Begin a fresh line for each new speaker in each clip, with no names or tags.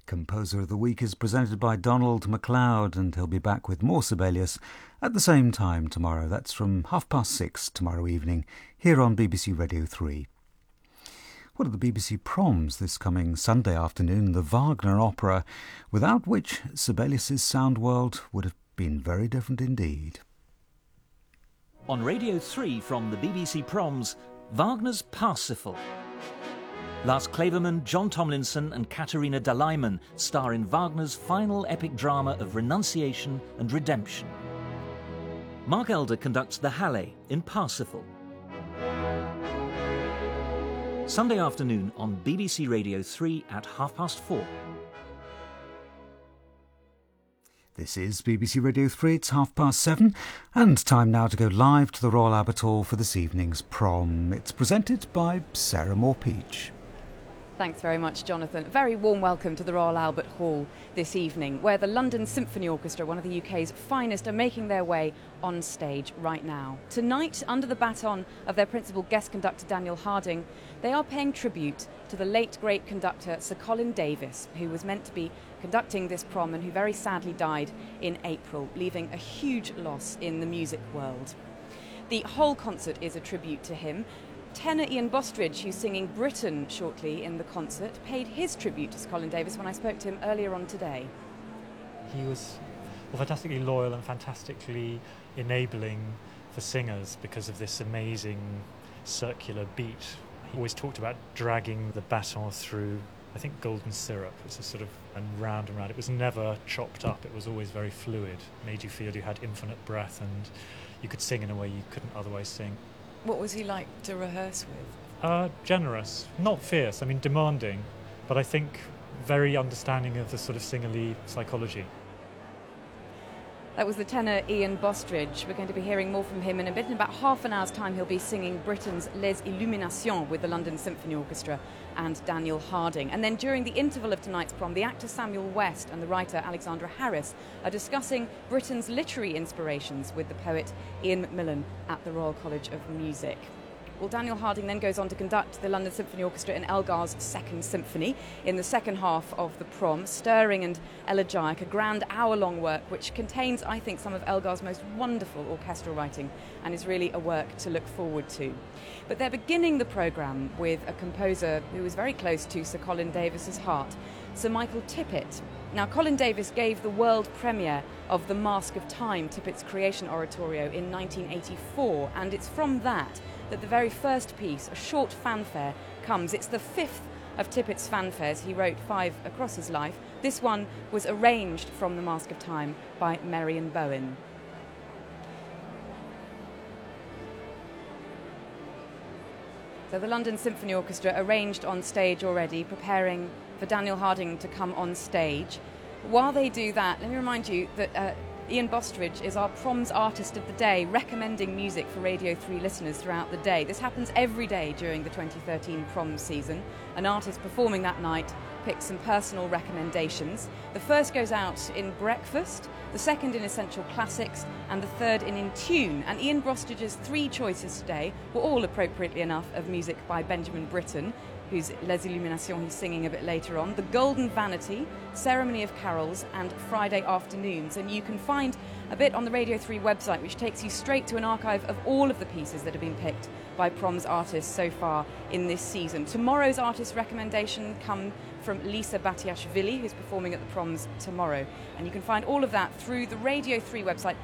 Composer of the Week is presented by Donald MacLeod, and he'll be back with more Sibelius at the same time tomorrow. That's from 6:30 tomorrow evening, here on BBC Radio 3. What are the BBC Proms this coming Sunday afternoon? The Wagner opera, without which Sibelius's sound world would have been very different indeed.
On Radio 3 from the BBC Proms, Wagner's Parsifal. Lars Klaverman, John Tomlinson and Katharina Dalaiman star in Wagner's final epic drama of renunciation and redemption. Mark Elder conducts the Halle in Parsifal. Sunday afternoon on BBC Radio 3 at 4:30.
This is BBC Radio 3, it's 7:30, and time now to go live to the Royal Albert Hall for this evening's prom. It's presented by Sarah Moore-Peach.
Thanks very much, Jonathan. A very warm welcome to the Royal Albert Hall this evening, where the London Symphony Orchestra, one of the UK's finest, are making their way on stage right now. Tonight, under the baton of their principal guest conductor, Daniel Harding, they are paying tribute to the late, great conductor, Sir Colin Davis, who was meant to be conducting this prom and who very sadly died in April, leaving a huge loss in the music world. The whole concert is a tribute to him. Tenor Ian Bostridge, who's singing Britain shortly in the concert, paid his tribute to Sir Colin Davis when I spoke to him earlier on today.
He was fantastically loyal and fantastically enabling for singers because of this amazing circular beat. He always talked about dragging the baton through, I think, golden syrup. It's a sort of and round. It was never chopped up. It was always very fluid. Made you feel you had infinite breath and you could sing in a way you couldn't otherwise sing.
What was he like to rehearse with?
Generous, not fierce, demanding, but I think very understanding of the sort of singerly psychology.
That was the tenor Ian Bostridge. We're going to be hearing more from him in a bit. In about half an hour's time, he'll be singing Britain's Les Illuminations with the London Symphony Orchestra and Daniel Harding. And then during the interval of tonight's prom, the actor Samuel West and the writer Alexandra Harris are discussing Britain's literary inspirations with the poet Ian Macmillan at the Royal College of Music. Well, Daniel Harding then goes on to conduct the London Symphony Orchestra in Elgar's Second Symphony in the second half of the prom, stirring and elegiac, a grand hour-long work which contains, I think, some of Elgar's most wonderful orchestral writing and is really a work to look forward to. But they're beginning the programme with a composer who was very close to Sir Colin Davis's heart, Sir Michael Tippett. Now, Colin Davis gave the world premiere of The Mask of Time, Tippett's creation oratorio, in 1984, and it's from that the very first piece, a short fanfare, comes. It's the fifth of Tippett's fanfares. He wrote 5 across his life. This one was arranged from The Mask of Time by Marion Bowen. So the London Symphony Orchestra arranged on stage already, preparing for Daniel Harding to come on stage. While they do that, let me remind you that Ian Bostridge is our Proms Artist of the Day, recommending music for Radio 3 listeners throughout the day. This happens every day during the 2013 Proms season. An artist performing that night picks some personal recommendations. The first goes out in Breakfast, the second in Essential Classics, and the third in Tune. And Ian Bostridge's 3 choices today were all, appropriately enough, of music by Benjamin Britten, whose Les Illuminations he's singing a bit later on, The Golden Vanity, Ceremony of Carols, and Friday Afternoons. And you can find a bit on the Radio 3 website which takes you straight to an archive of all of the pieces that have been picked by Proms artists so far in this season. Tomorrow's artist recommendation come from Lisa Batiashvili, who's performing at the Proms tomorrow. And you can find all of that through the Radio 3 website,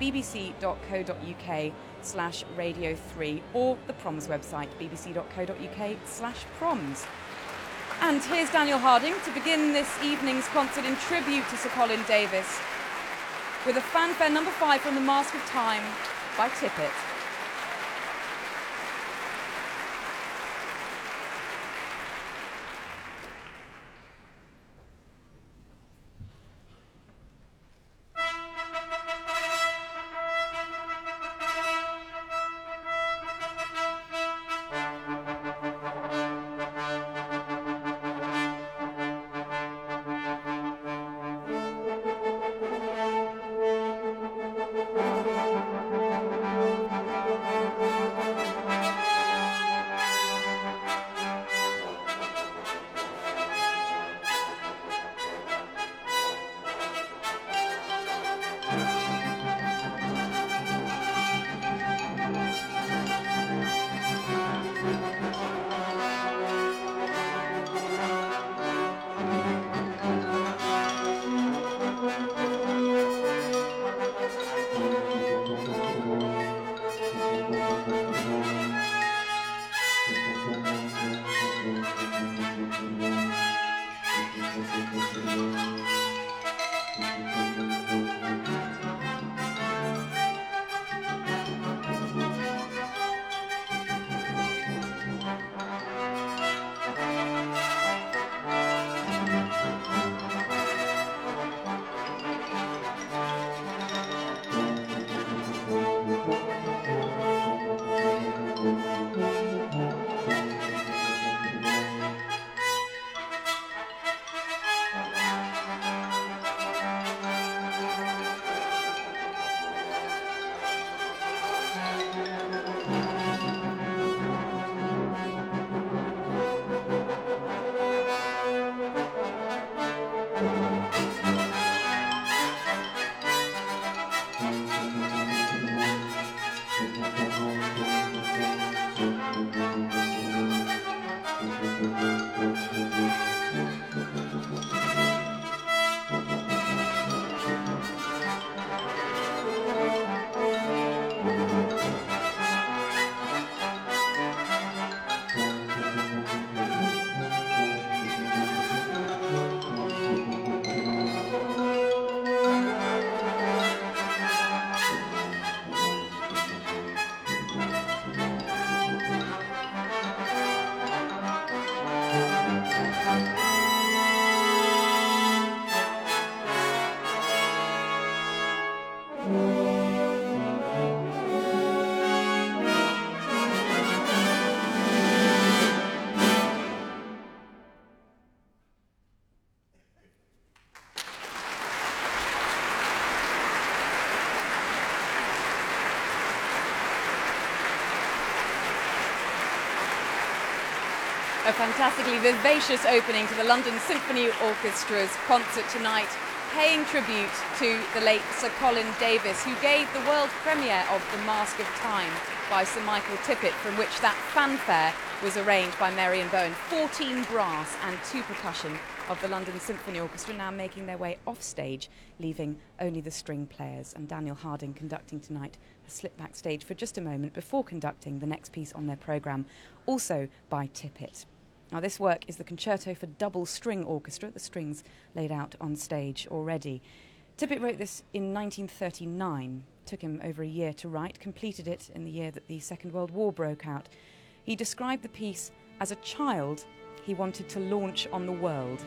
bbc.co.uk/Radio 3, or the Proms website, bbc.co.uk/proms. And here's Daniel Harding to begin this evening's concert in tribute to Sir Colin Davis with a fanfare number 5 from The Mask of Time by Tippett. A fantastically vivacious opening to the London Symphony Orchestra's concert tonight, paying tribute to the late Sir Colin Davis, who gave the world premiere of The Mask of Time by Sir Michael Tippett, from which that fanfare was arranged by Marion Bowen. 14 brass and 2 percussion of the London Symphony Orchestra now making their way off stage, leaving only the string players. And Daniel Harding conducting tonight has slipped backstage for just a moment before conducting the next piece on their programme, also by Tippett. Now, this work is the Concerto for Double String Orchestra, the strings laid out on stage already. Tippett wrote this in 1939. Took him over a year to write, completed it in the year that the Second World War broke out. He described the piece as a child he wanted to launch on the world.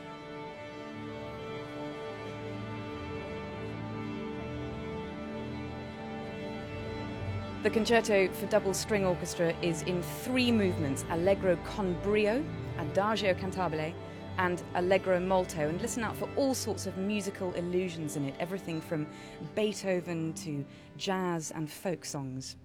The Concerto for Double String Orchestra is in 3 movements: Allegro con brio, Adagio cantabile, and Allegro molto. And listen out for all sorts of musical illusions in it, everything from Beethoven to jazz and folk songs.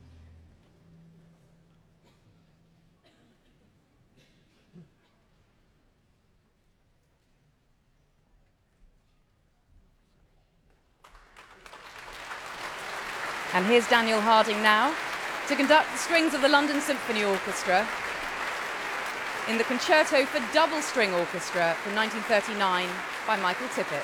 And here's Daniel Harding now to conduct the strings of the London Symphony Orchestra in the Concerto for Double String Orchestra from 1939 by Michael Tippett.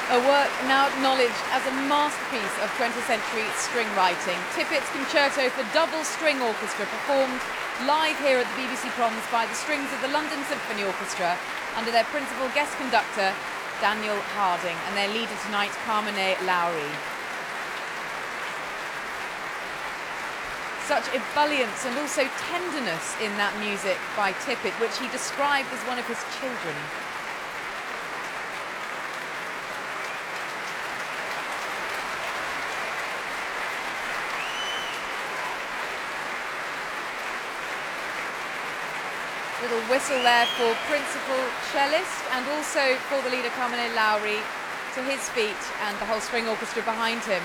A work now acknowledged as a masterpiece of 20th century string writing. Tippett's Concerto for Double String Orchestra, performed live here at the BBC Proms by the strings of the London Symphony Orchestra under their principal guest conductor, Daniel Harding, and their leader tonight, Carmine Lowry. Such ebullience and also tenderness in that music by Tippett, which he described as one of his children. Little whistle there for principal cellist and also for the leader Carmine Lowry to his feet and the whole string orchestra behind him.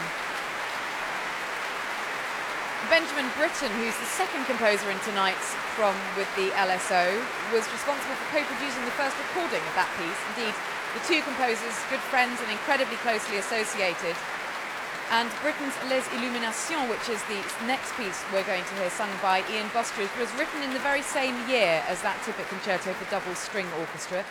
Benjamin Britten, who's the second composer in tonight's Prom with the LSO, was responsible for co-producing the first recording of that piece. Indeed, the two composers, good friends and incredibly closely associated. And Britten's Les Illuminations, which is the next piece we're going to hear sung by Ian Bostridge, was written in the very same year as that Tippett Concerto for Double String Orchestra,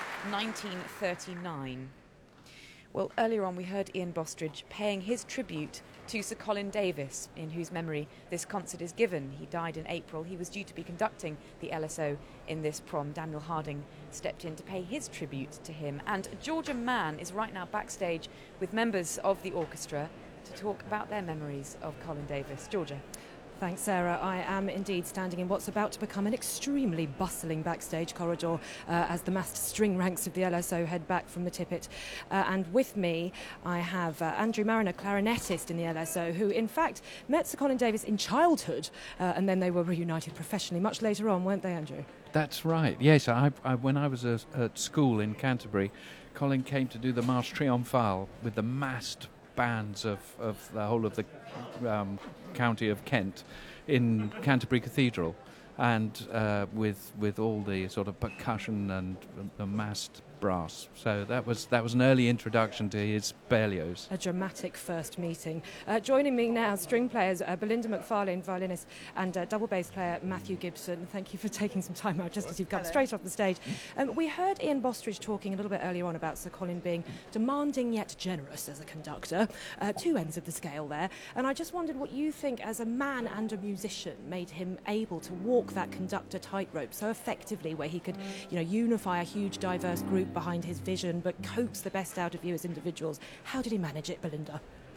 1939. Well, earlier on we heard Ian Bostridge paying his tribute to Sir Colin Davis, in whose memory this concert is given. He died in April. He was due to be conducting the LSO in this prom. Daniel Harding stepped in to pay his tribute to him. And Georgia Mann is right now backstage with members of the orchestra to talk about their memories of Colin Davis. Georgia.
Thanks, Sarah. I am indeed standing in what's about to become an extremely bustling backstage corridor as the massed string ranks of the LSO head back from the Tippett. And with me, I have Andrew Mariner, clarinetist in the LSO, who in fact met Sir Colin Davis in childhood, and then they were reunited professionally much later on, weren't they, Andrew?
That's right. Yes, when I was at school in Canterbury, Colin came to do the Marche Triomphale with the massed bands of the whole of the county of Kent in Canterbury Cathedral, and with all the sort of percussion and the massed brass. So that was an early introduction to his Berlioz.
A dramatic first meeting. Joining me now, string players Belinda McFarlane, violinist, and double bass player Matthew Gibson. Thank you for taking some time out just as you've come straight off the stage. We heard Ian Bostridge talking a little bit earlier on about Sir Colin being demanding yet generous as a conductor. Two ends of the scale there. And I just wondered what you think, as a man and a musician, made him able to walk that conductor tightrope so effectively, where he could, unify a huge diverse group behind his vision but coax the best out of you as individuals. How did he manage it, Belinda?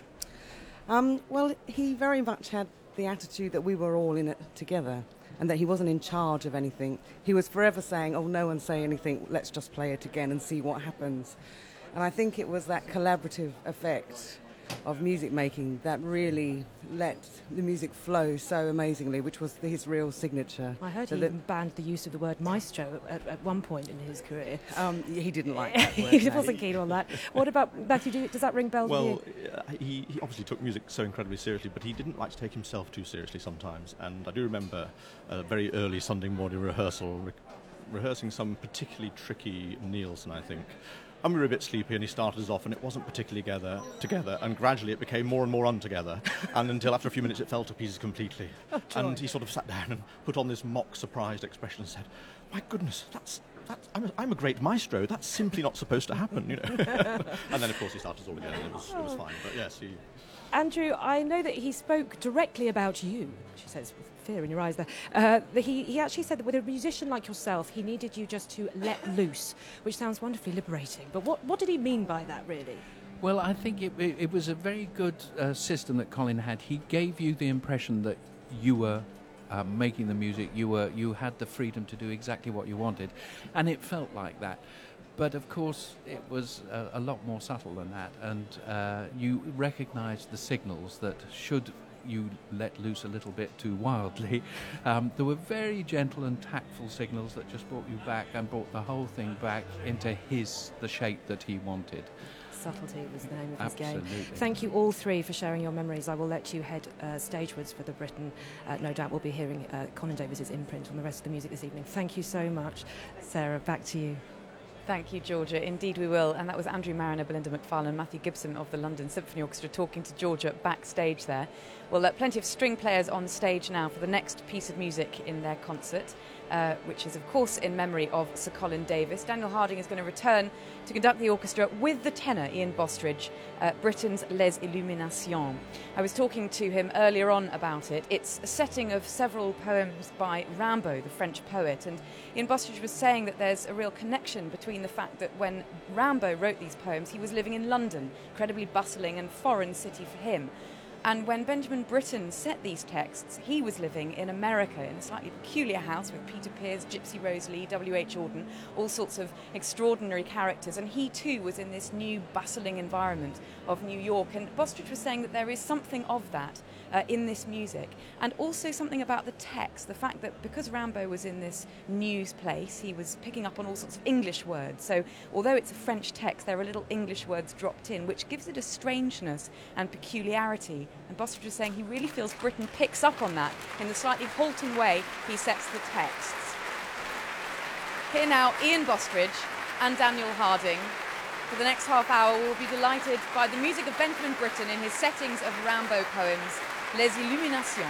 Well, he very much had the attitude that we were all in it together and that he wasn't in charge of anything. He was forever saying, oh, no one say anything, let's just play it again and see what happens. And I think it was that collaborative effect of music making that really let the music flow so amazingly, which was his real signature.
I heard he even banned the use of the word maestro at one point in his career.
He didn't like that word.
He wasn't keen on that. What about Matthew? Does that ring bells with you?
Well, he obviously took music so incredibly seriously, but he didn't like to take himself too seriously sometimes. And I do remember a very early Sunday morning rehearsal, rehearsing some particularly tricky Nielsen, I think. And we were a bit sleepy, and he started us off, and it wasn't particularly together, and gradually it became more and more untogether, and until after a few minutes it fell to pieces completely. And he sort of sat down and put on this mock surprised expression and said, my goodness, I'm a great maestro, that's simply not supposed to happen, And then of course he started us all again, and it was fine, but yes, he...
Andrew, I know that he spoke directly about you, she says with fear in your eyes there. He actually said that with a musician like yourself, he needed you just to let loose, which sounds wonderfully liberating. But what did he mean by that, really?
Well, I think it was a very good system that Colin had. He gave you the impression that you were making the music, you had the freedom to do exactly what you wanted, and it felt like that. But of course, it was a lot more subtle than that, and you recognised the signals that should you let loose a little bit too wildly. There were very gentle and tactful signals that just brought you back and brought the whole thing back into the shape that he wanted.
Subtlety was the name of his game.
Absolutely.
Thank you all three for sharing your memories. I will let you head stagewards for the Britten. No doubt we'll be hearing Colin Davis's imprint on the rest of the music this evening. Thank you so much. Sarah, back to you.
Thank you, Georgia. Indeed we will. And that was Andrew Mariner, Belinda McFarlane and Matthew Gibson of the London Symphony Orchestra talking to Georgia backstage there. Well, plenty of string players on stage now for the next piece of music in their concert. which is, of course, in memory of Sir Colin Davis. Daniel Harding is going to return to conduct the orchestra with the tenor, Ian Bostridge, Britten's Les Illuminations. I was talking to him earlier on about it. It's a setting of several poems by Rimbaud, the French poet, and Ian Bostridge was saying that there's a real connection between the fact that when Rimbaud wrote these poems, he was living in London, incredibly bustling and foreign city for him. And when Benjamin Britten set these texts, he was living in America in a slightly peculiar house with Peter Pears, Gypsy Rose Lee, W.H. Auden, all sorts of extraordinary characters. And he too was in this new bustling environment of New York. And Bostridge was saying that there is something of that in this music. And also something about the text, the fact that because Rimbaud was in this news place, he was picking up on all sorts of English words. So although it's a French text, there are little English words dropped in, which gives it a strangeness and peculiarity. And Bostridge was saying he really feels Britten picks up on that in the slightly halting way he sets the texts. Here now, Ian Bostridge and Daniel Harding. For the next half hour, we'll be delighted by the music of Benjamin Britten in his settings of Rimbaud poems, Les Illuminations.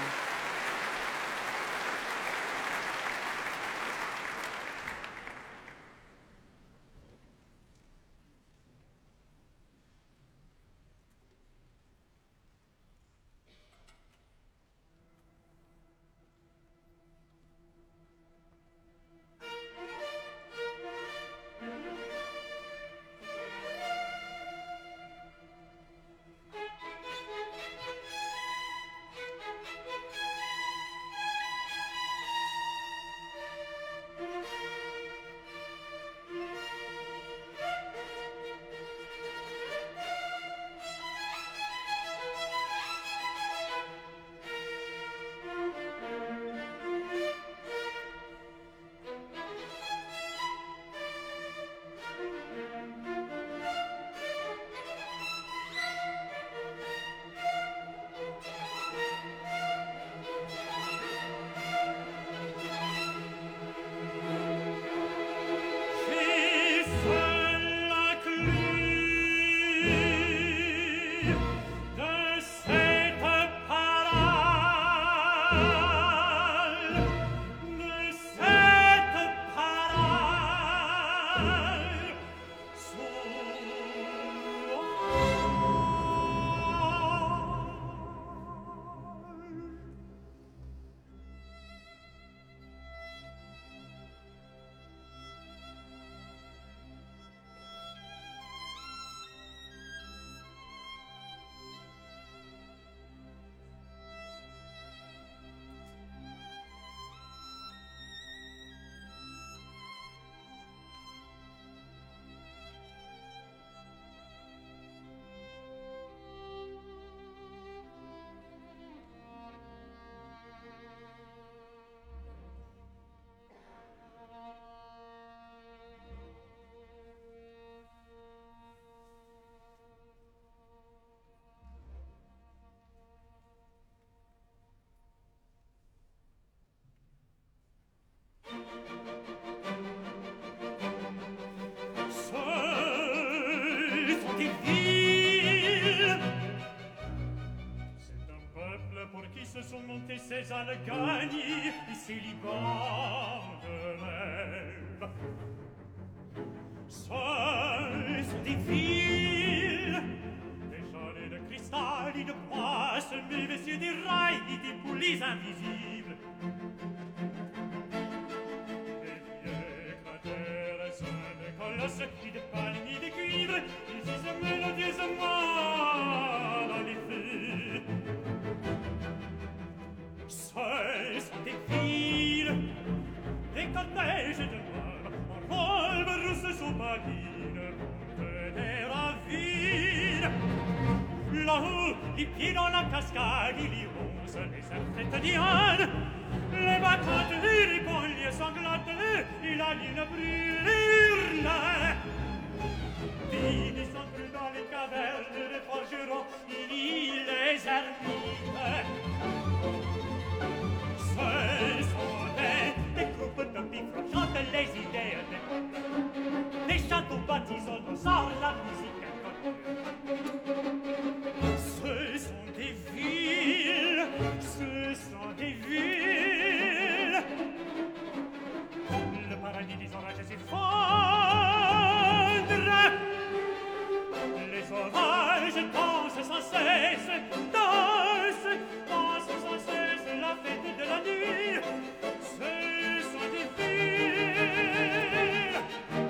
Ces Alleghanies, ces Libans de rêve. Seuls sont des villes, des chalets de cristal et de bois, semés messieurs des rails et des poulies invisibles. Des vieux cratères sont des colosses qui de palmes et de cuivre, ils gisent mélodieusement dans les feux. Seuls sont des villes, des cortèges de noirs, en robe rousse soupalines, route des ravines. Là-haut, les pieds dans la cascade, il y ronce les athlètes Diane. Les bacchantes et les banlieues sanglantes, et la lune brûle. Vignes sont dans les cavernes des forgerons, il y les ermites. Seuls sont des groupes de piques chantent les idées des châteaux baptisants nous sort la musique inconnue. Ce sont des villes, ce sont des villes sans cesse, danse, danse sans cesse la fête de la nuit. Ce sont des filles.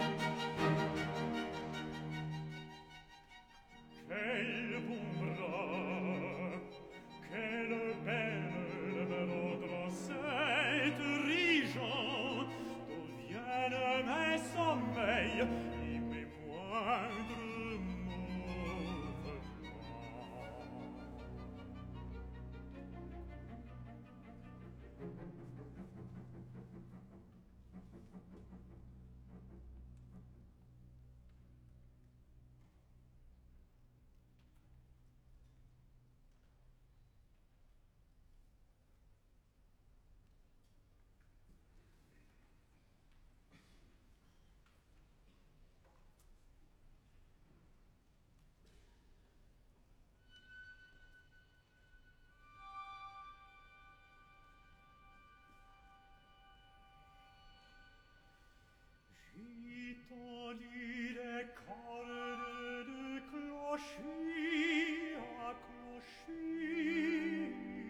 Quel bon bras, quelle belle mélodie, cette rigeante, d'où viennent mes sommeils et mes moindres j'ai tendu les cordes de clocher à clocher.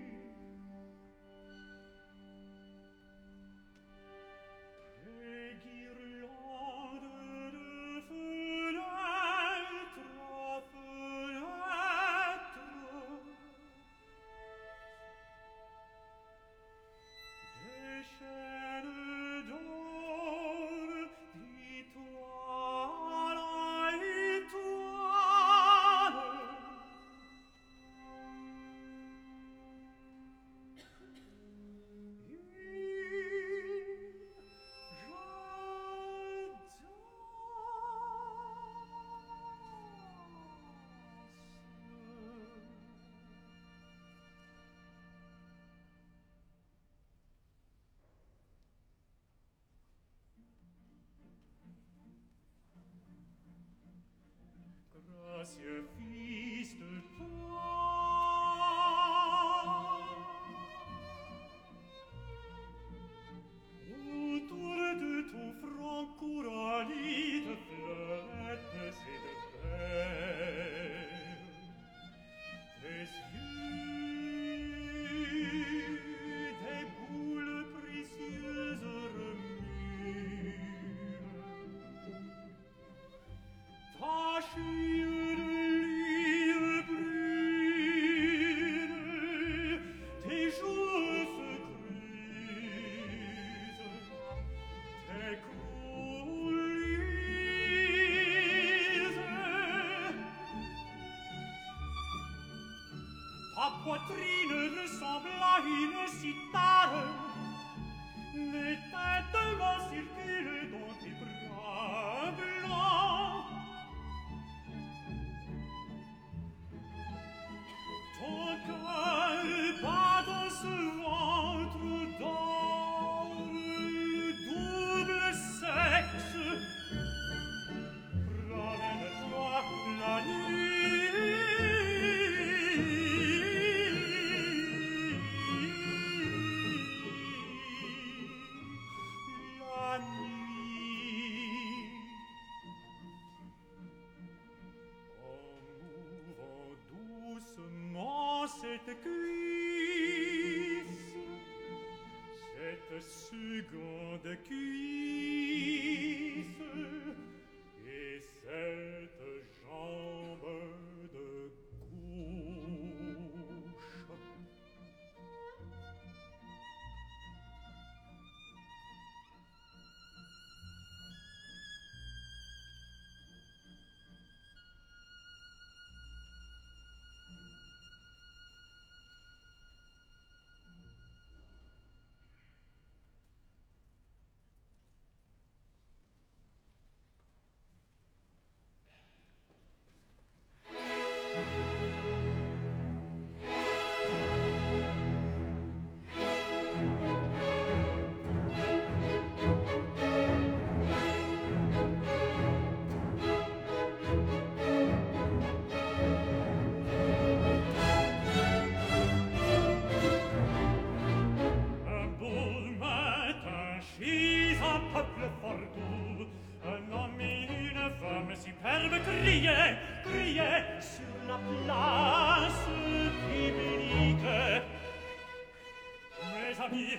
Les guirlandes de fenêtre à fenêtre, des chaînes d'or, d'étoile à étoile. Gracieux fils de toi, autour de ton front couronné de fleurettes et de perles, tes yeux, des boules précieuses remuent, tachées de lyre brune, tes joues se creusent, tes coulisses, ta poitrine ressemble à une cithare, les têtements circulent dans tes bras blancs. Ton cœur bat dans ce ventre d'or, le double sexe ramène-toi la nuit. La nuit. En mouvant doucement cette cuisse, cette seconde cuisse, et cette jambe de gauche. superbe criait, criait brillait sur la place publique. Mes amis,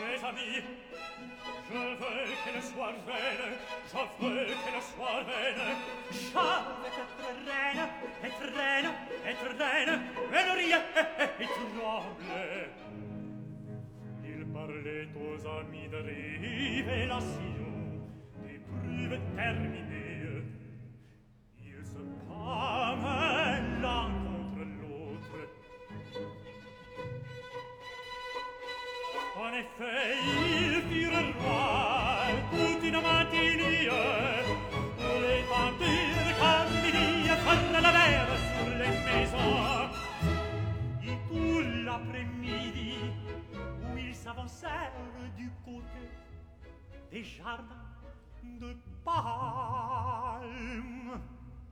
je veux qu'elle soit reine, je veux qu'elle soit reine. J'avais être reine, elle riait et tremblait. Il parlait aux amis de révélation, d'épreuves terminées. Ils se pâmaient l'un contre l'autre. En effet, ils furent rois toute une matinée, où les tentures candidilles faisaient la mer sur les maisons. Et tout l'après-midi, où ils s'avancèrent du côté des jardins de palmes.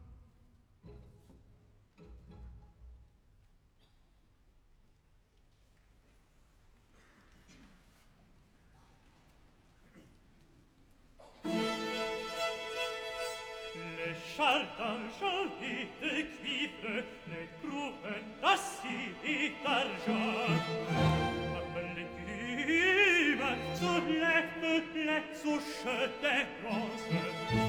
Les jardins jolis de cuivre, les prouves d'acier et d'argent, comme l'écume sur les souches des bronzes.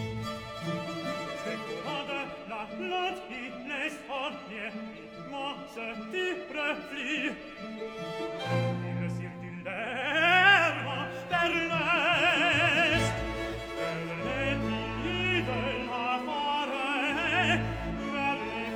Féconde la plantine, les sommiers, immense du reflux. Ils circulèrent vers l'est, vers les piliers de la forêt, vers les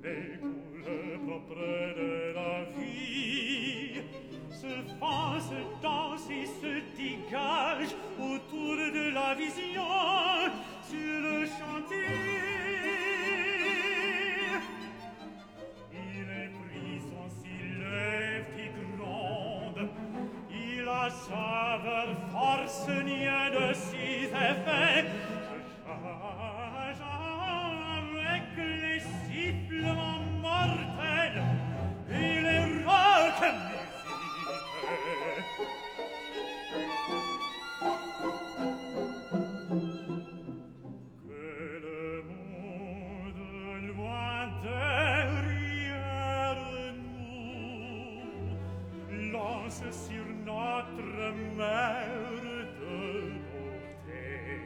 véhicule propre de la vie se fend, se danse et se dégage autour de la vision sur le chantier. Il est pris, son cil lève et gronde, il a saveur force rien de ses effets. Je charge avec les sifflements mortels et les rocs musiques. Que le monde loin derrière nous lance sur notre mer de beauté.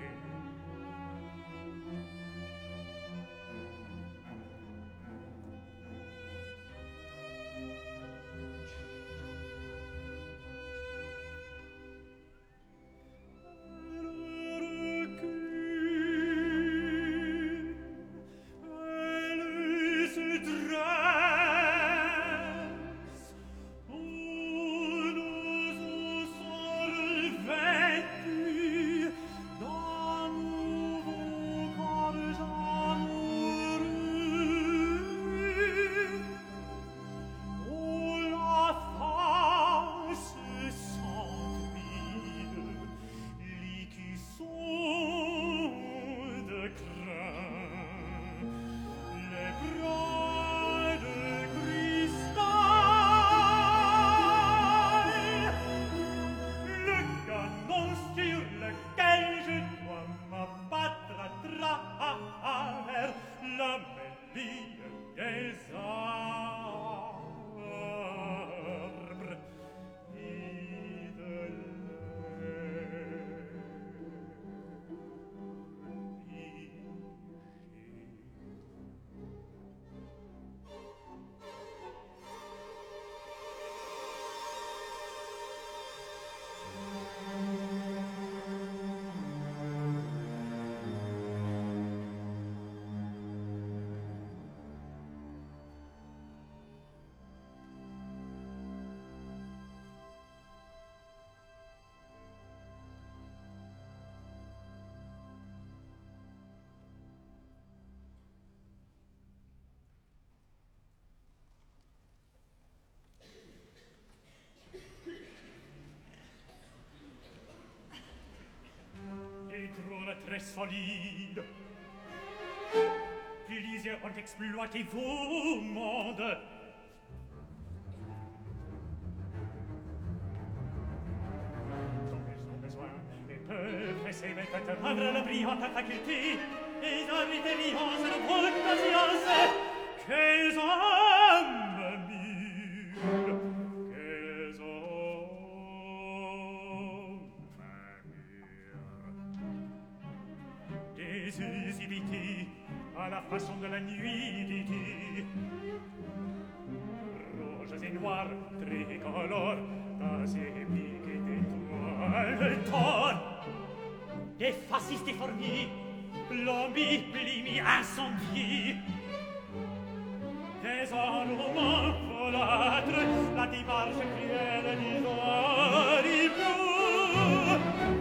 Très solide, plusieurs ont exploité vos mondes. Dont ils ont besoin, les peuples essaient de rendre la brillante faculté et d'habiter l'immense de bonne patience. Quels hommes mûrs, quels hommes des usibilités à la façon de la nuit d'été, rouges et noirs, tricolores, tasses et piques d'étoiles d'or, des fascistes déformés, plombés, blimis, incendiés, des ornements folâtres, la démarche cruelle des horribles.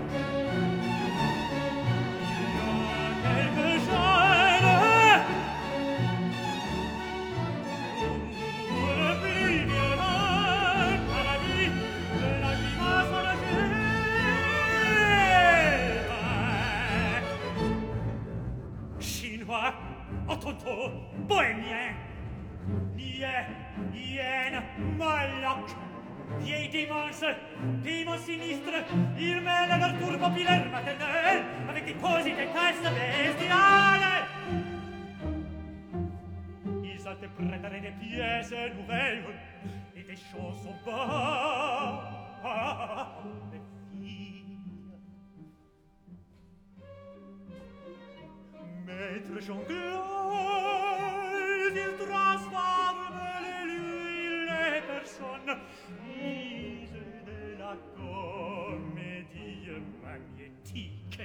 Hottentot, bohémien, niais, hyène, moloch, vieilles démences, démons sinistres, ils mêlent leur tour populaire maternelle avec des poses et des tests bestiales. Ils interpréteraient des pièces nouvelles et des chansons bas. Les filles, maître jongleurs, ils transforment les lieux, les personnes, mise de la comédie magnétique.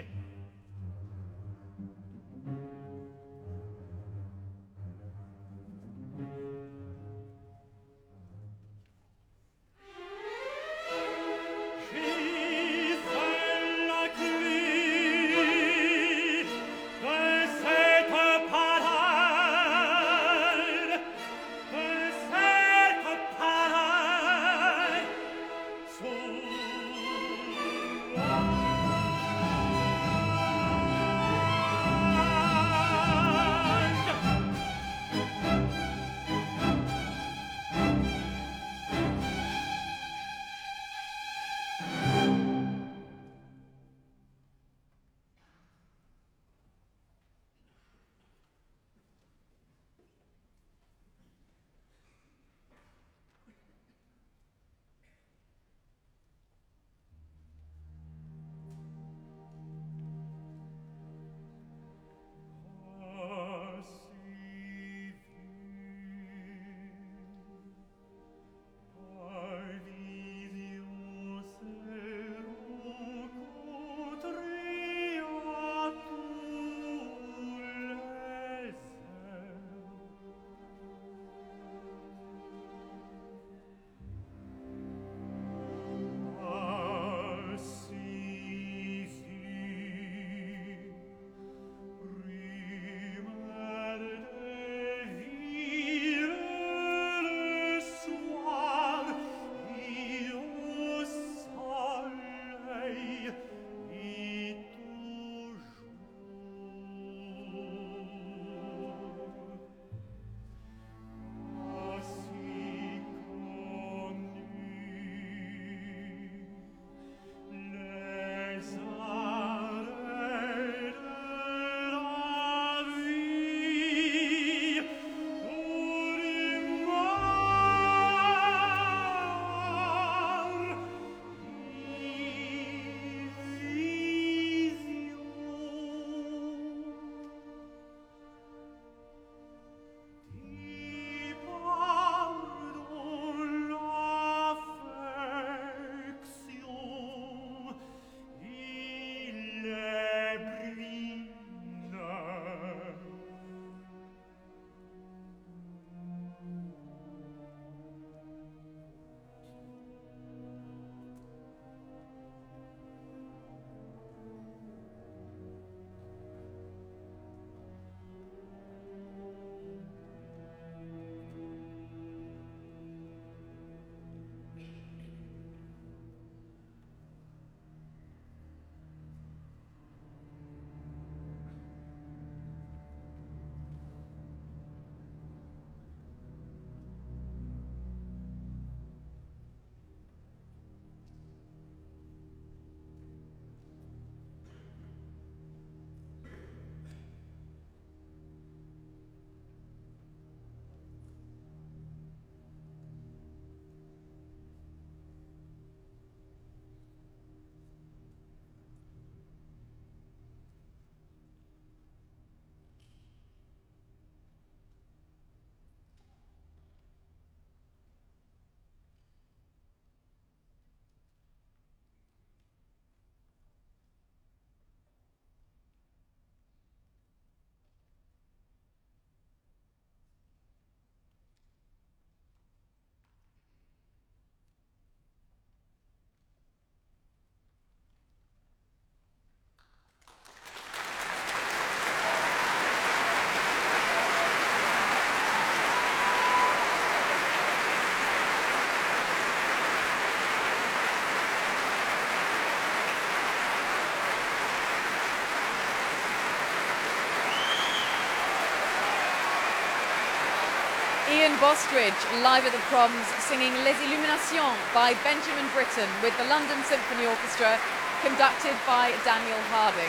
Ian Bostridge live at the Proms singing Les Illuminations by Benjamin Britten with the London Symphony Orchestra conducted by Daniel Harding.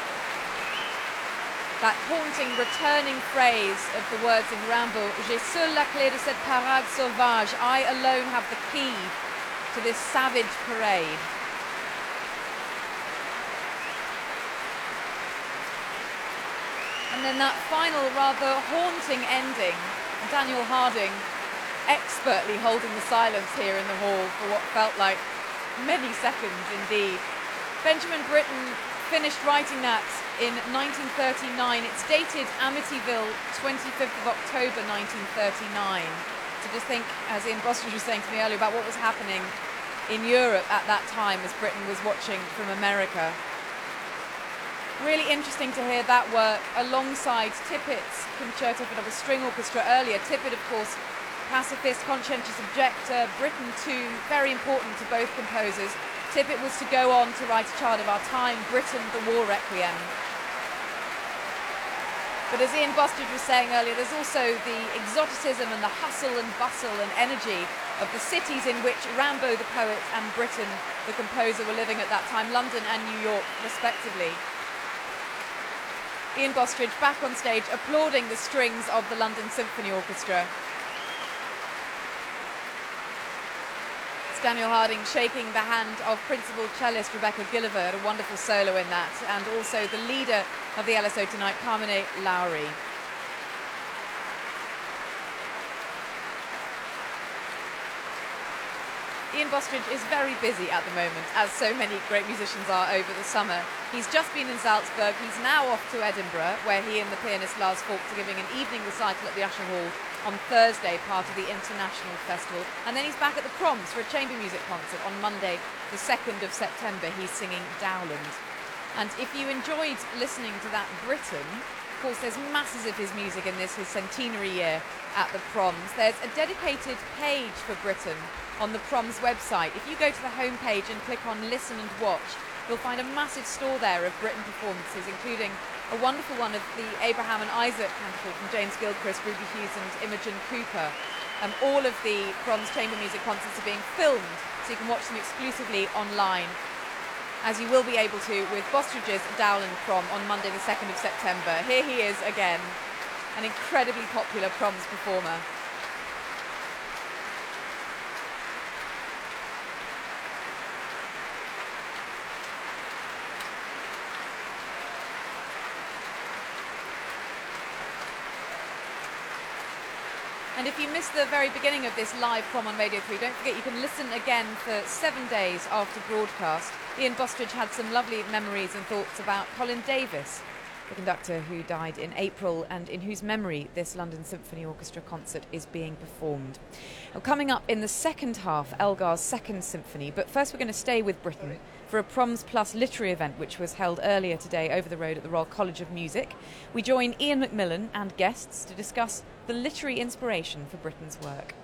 That haunting returning phrase of the words in Rimbaud, J'ai seul la clé de cette parade sauvage, I alone have the key to this savage parade. And then that final rather haunting ending, Daniel Harding expertly holding the silence here in the hall for what felt like many seconds indeed. Benjamin Britten finished writing that in 1939. It's dated Amityville, 25th of October 1939. So just think, as Ian Bostridge was saying to me earlier, about what was happening in Europe at that time as Britain was watching from America. Really interesting to hear that work alongside Tippett's Concerto for Double String Orchestra earlier. Tippett, of course, pacifist, conscientious objector. Britten, too, very important to both composers. Tippett was to go on to write A Child of Our Time, Britten, the War Requiem. But as Ian Bostridge was saying earlier, there's also the exoticism and the hustle and bustle and energy of the cities in which Rimbaud, the poet, and Britten, the composer, were living at that time, London and New York, respectively. Ian Bostridge back on stage applauding the strings of the London Symphony Orchestra. It's Daniel Harding shaking the hand of principal cellist Rebecca Gilliver, a wonderful solo in that, and also the leader of the LSO tonight, Carmine Lowry. Ian Bostridge is very busy at the moment, as so many great musicians are over the summer. He's just been in Salzburg. He's now off to Edinburgh, where he and the pianist Lars Falks are giving an evening recital at the Usher Hall on Thursday, part of the International Festival. And then he's back at the Proms for a chamber music concert on Monday, the 2nd of September. He's singing Dowland. And if you enjoyed listening to that Britten, of course, there's masses of his music in this, his centenary year at the Proms. There's a dedicated page for Britten on the Proms website. If you go to the home page and click on Listen and Watch, you'll find a massive store there of Britten performances, including a wonderful one of the Abraham and Isaac canticle from James Gilchrist, Ruby Hughes and Imogen Cooper. All of the Proms chamber music concerts are being filmed, so you can watch them exclusively online, as you will be able to with Bostridge's Dowland Prom on Monday the 2nd of September. Here he is again, an incredibly popular Proms performer. And if you missed the very beginning of this live Prom on Radio 3, don't forget you can listen again for 7 days after broadcast. Ian Bostridge had some lovely memories and thoughts about Colin Davis, the conductor who died in April and in whose memory this London Symphony Orchestra concert is being performed. Now, coming up in the second half, Elgar's Second Symphony, but first we're going to stay with Britain for a Proms Plus literary event which was held earlier today over the road at the Royal College of Music. We join Ian Macmillan and guests to discuss the literary inspiration for Britten's work.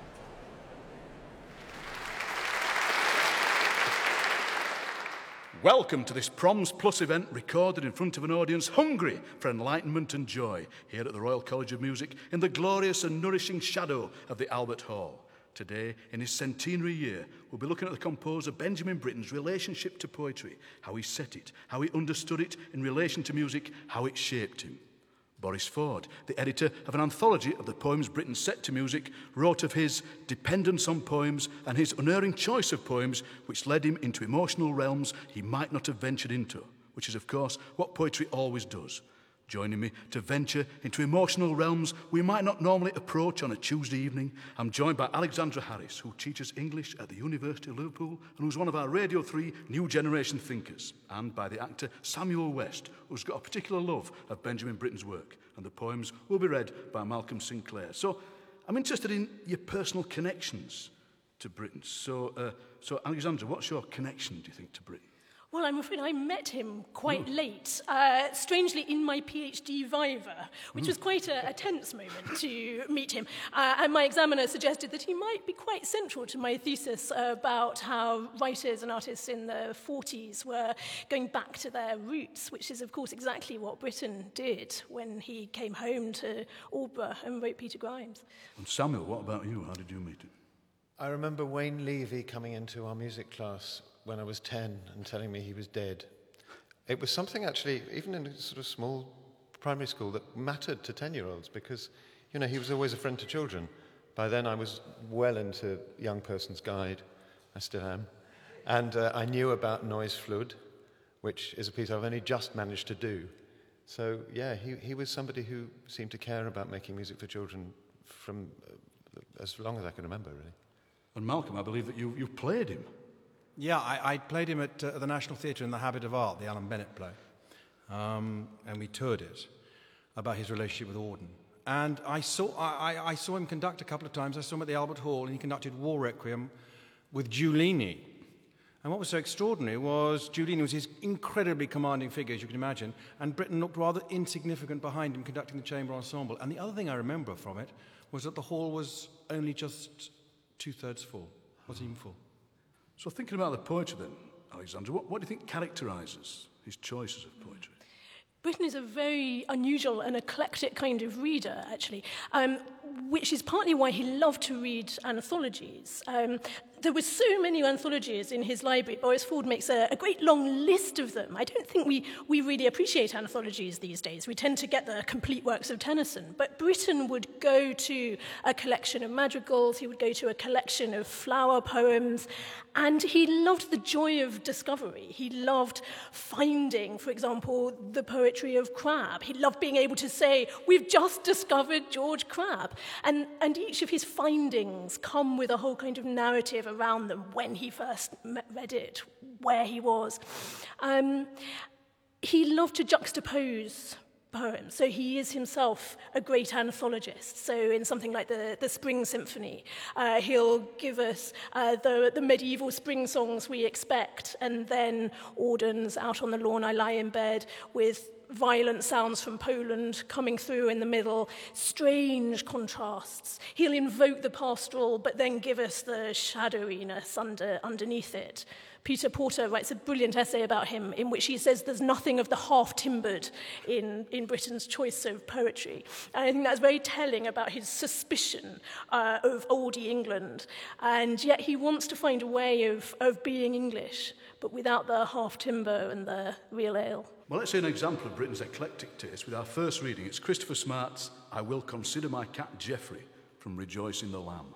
Welcome to this Proms Plus event recorded in front of an audience hungry for enlightenment and joy here at the Royal College of Music in the glorious and nourishing shadow of the Albert Hall. Today, in his centenary year, we'll be looking at the composer Benjamin Britten's relationship to poetry, how he set it, how he understood it in relation to music, how it shaped him. Boris Ford, the editor of an anthology of the poems Britten set to music, wrote of his dependence on poems and his unerring choice of poems which led him into emotional realms he might not have ventured into, which is, of course, what poetry always does. Joining me to venture into emotional realms we might not normally approach on a Tuesday evening, I'm joined by Alexandra Harris, who teaches English at the University of Liverpool and who's one of our Radio 3 New Generation thinkers, and by the actor Samuel West, who's got a particular love of Benjamin Britten's work, and the poems will be read by Malcolm Sinclair. So I'm interested in your personal connections to Britten. So Alexandra, what's your connection, do you think, to Britten?
Well, I'm afraid I met him quite late, strangely in my PhD viva, which was quite a tense moment to meet him. And my examiner suggested that he might be quite central to my thesis about how writers and artists in the 40s were going back to their roots, which is, of course, exactly what Britten did when he came home to Aldborough and wrote Peter Grimes.
And Samuel, what about you? How did you meet him?
I remember Wayne Levy coming into our music class when I was 10 and telling me he was dead. It was something actually, even in a sort of small primary school, that mattered to 10-year-olds because, you know, he was always a friend to children. By then I was well into Young Person's Guide. I still am. And I knew about Noise Flood, which is a piece I've only just managed to do. So, yeah, he was somebody who seemed to care about making music for children from as long as I can remember, really.
And Malcolm, I believe that you played him.
Yeah, I played him at the National Theatre in The Habit of Art, the Alan Bennett play. And we toured it about his relationship with Auden. And I saw him conduct a couple of times. I saw him at the Albert Hall, and he conducted War Requiem with Giulini. And what was so extraordinary was Giulini was his incredibly commanding figure, as you can imagine, and Britten looked rather insignificant behind him conducting the chamber ensemble. And the other thing I remember from it was that the hall was only just 2/3 full, wasn't even full.
So thinking about the poetry then, Alexandra, what do you think characterises his choices of poetry?
Britten is a very unusual and eclectic kind of reader, actually, which is partly why he loved to read anthologies. There were so many anthologies in his library. Boris Ford makes a great long list of them. I don't think we really appreciate anthologies these days. We tend to get the complete works of Tennyson. But Britten would go to a collection of madrigals, he would go to a collection of flower poems, and he loved the joy of discovery. He loved finding, for example, the poetry of Crabbe. He loved being able to say, we've just discovered George Crabbe. And each of his findings come with a whole kind of narrative around them, when he first read it, where he was. He loved to juxtapose poems, so he is himself a great anthologist. So in something like the Spring Symphony, he'll give us the medieval spring songs we expect, and then Auden's Out on the Lawn I Lie in Bed with violent sounds from Poland coming through in the middle, strange contrasts. He'll invoke the pastoral, but then give us the shadowiness underneath it. Peter Porter writes a brilliant essay about him in which he says there's nothing of the half-timbered in Britten's choice of poetry. And I think that's very telling about his suspicion of oldie England. And yet he wants to find a way of being English, but without the half-timber and the real ale.
Well, let's see an example of Britten's eclectic taste with our first reading. It's Christopher Smart's I Will Consider My Cat Geoffrey from Rejoicing the Lamb.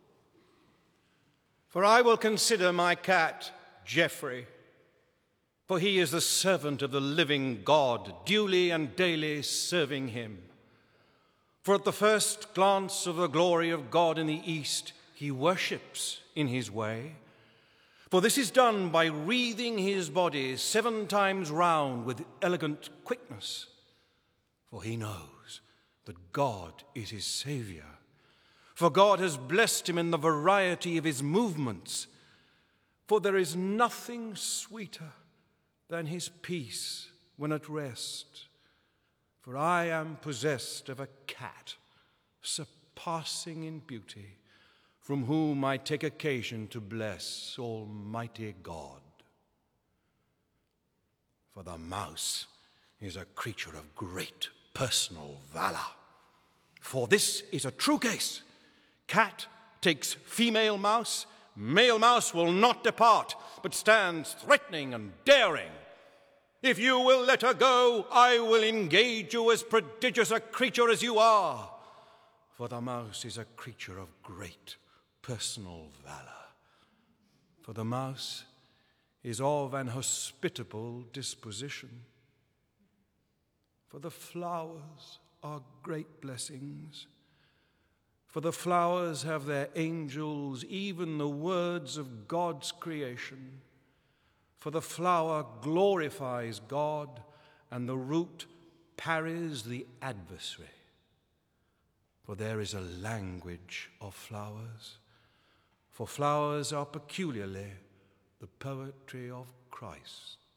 For I will consider my cat Geoffrey, for he is the servant of the living God, duly and daily serving him. For at the first glance of the glory of God in the east, he worships in his way. For this is done by wreathing his body 7 times round with elegant quickness. For he knows that God is his Saviour. For God has blessed him in the variety of his movements. For there is nothing sweeter than his peace when at rest. For I am possessed of a cat, surpassing in beauty, from whom I take occasion to bless Almighty God. For the mouse is a creature of great personal valor. For this is a true case. Cat takes female mouse, male mouse will not depart, but stands threatening and daring. If you will let her go, I will engage you as prodigious a creature as you are. For the mouse is a creature of great personal valor. For the mouse is of an hospitable disposition. For the flowers are great blessings. For the flowers have their angels, even the words of God's creation. For the flower glorifies God, and the root parries the adversary. For there is a language of flowers. For flowers are peculiarly the poetry of Christ.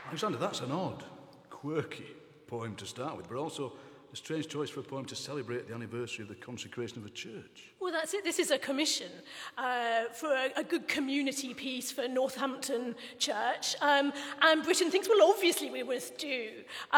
Alexander, that's an odd, quirky poem to start with, but also a strange choice for a poem to celebrate the anniversary of the consecration of a church.
Well, that's it. This is a commission for a good community piece for Northampton Church. And Britain thinks, well, obviously we must do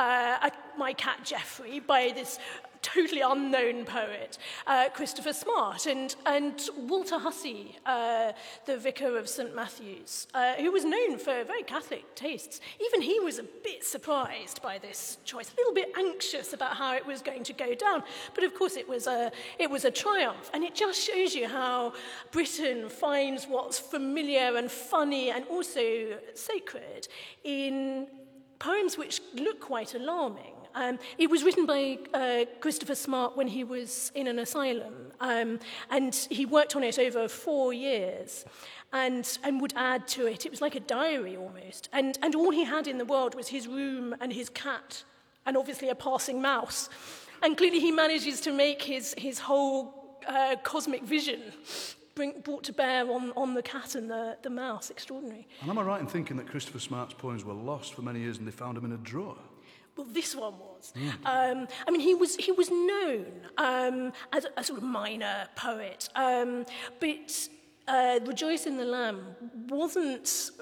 My Cat Geoffrey by this totally unknown poet, Christopher Smart, and Walter Hussey, the vicar of St Matthew's, who was known for very Catholic tastes. Even he was a bit surprised by this choice, a little bit anxious about how it was going to go down. But of course, it was a triumph, and it just shows you how Britain finds what's familiar and funny and also sacred in poems which look quite alarming. It was written by Christopher Smart when he was in an asylum, and he worked on it over 4 years and would add to it. It was like a diary almost. And all he had in the world was his room and his cat, and obviously a passing mouse. And clearly he manages to make his whole cosmic vision brought to bear on the cat and the mouse. Extraordinary.
And am I right in thinking that Christopher Smart's poems were lost for many years and they found them in a drawer?
Well, this one was. I mean, he was known as a sort of minor poet, but Rejoice in the Lamb wasn't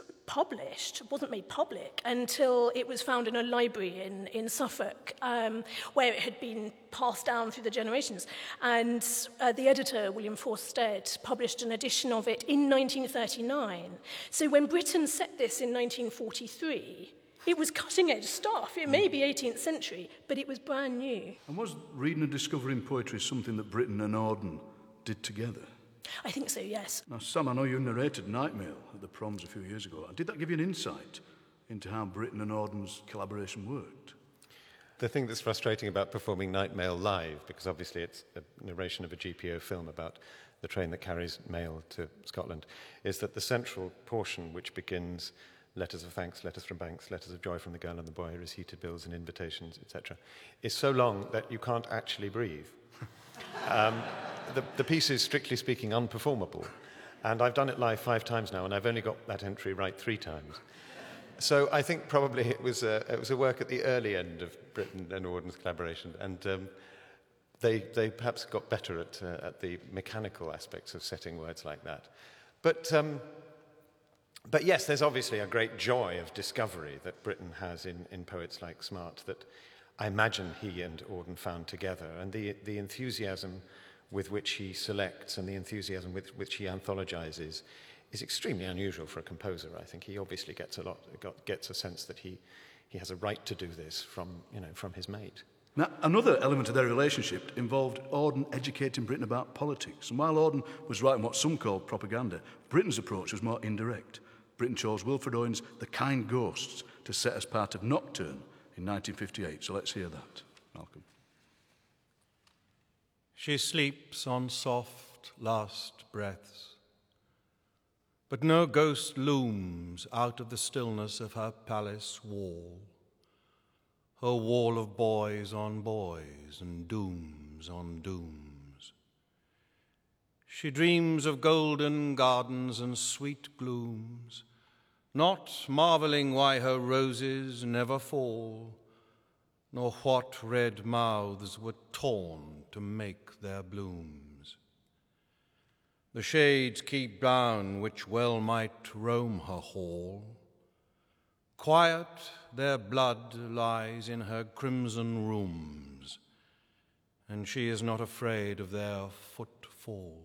made public until it was found in a library in Suffolk, where it had been passed down through the generations. And the editor, William Forstead, published an edition of it in 1939. So when Britain set this in 1943, it was cutting-edge stuff. It may be 18th century, but it was brand new.
And was reading and discovering poetry something that Britain and Auden did together?
I think so, yes.
Now, Sam, I know you narrated Nightmail at the Proms a few years ago. Did that give you an insight into how Britain and Auden's collaboration worked?
The thing that's frustrating about performing Nightmail live, because obviously it's a narration of a GPO film about the train that carries mail to Scotland, is that the central portion, which begins letters of thanks, letters from banks, letters of joy from the girl and the boy, receipted bills and invitations, etc., is so long that you can't actually breathe. The piece is, strictly speaking, unperformable. And I've done it live 5 times now, and I've only got that entry right 3 times. So I think probably it was a work at the early end of Britain and Auden's collaboration, and they perhaps got better at the mechanical aspects of setting words like that. But yes, there's obviously a great joy of discovery that Britain has in poets like Smart that I imagine he and Auden found together, and the enthusiasm with which he selects and the enthusiasm with which he anthologizes is extremely unusual for a composer. I think he obviously gets a sense that he has a right to do this from his mate.
Now, another element of their relationship involved Auden educating Britain about politics. And while Auden was writing what some called propaganda, Britain's approach was more indirect. Britain chose Wilfred Owen's The Kind Ghosts to set as part of Nocturne in 1958. So let's hear that. Malcolm.
She sleeps on soft last breaths, but no ghost looms out of the stillness of her palace wall, her wall of boys on boys and dooms on dooms. She dreams of golden gardens and sweet glooms, not marvelling why her roses never fall, nor what red mouths were torn to make their blooms. The shades keep down which well might roam her hall. Quiet their blood lies in her crimson rooms, and she is not afraid of their footfall.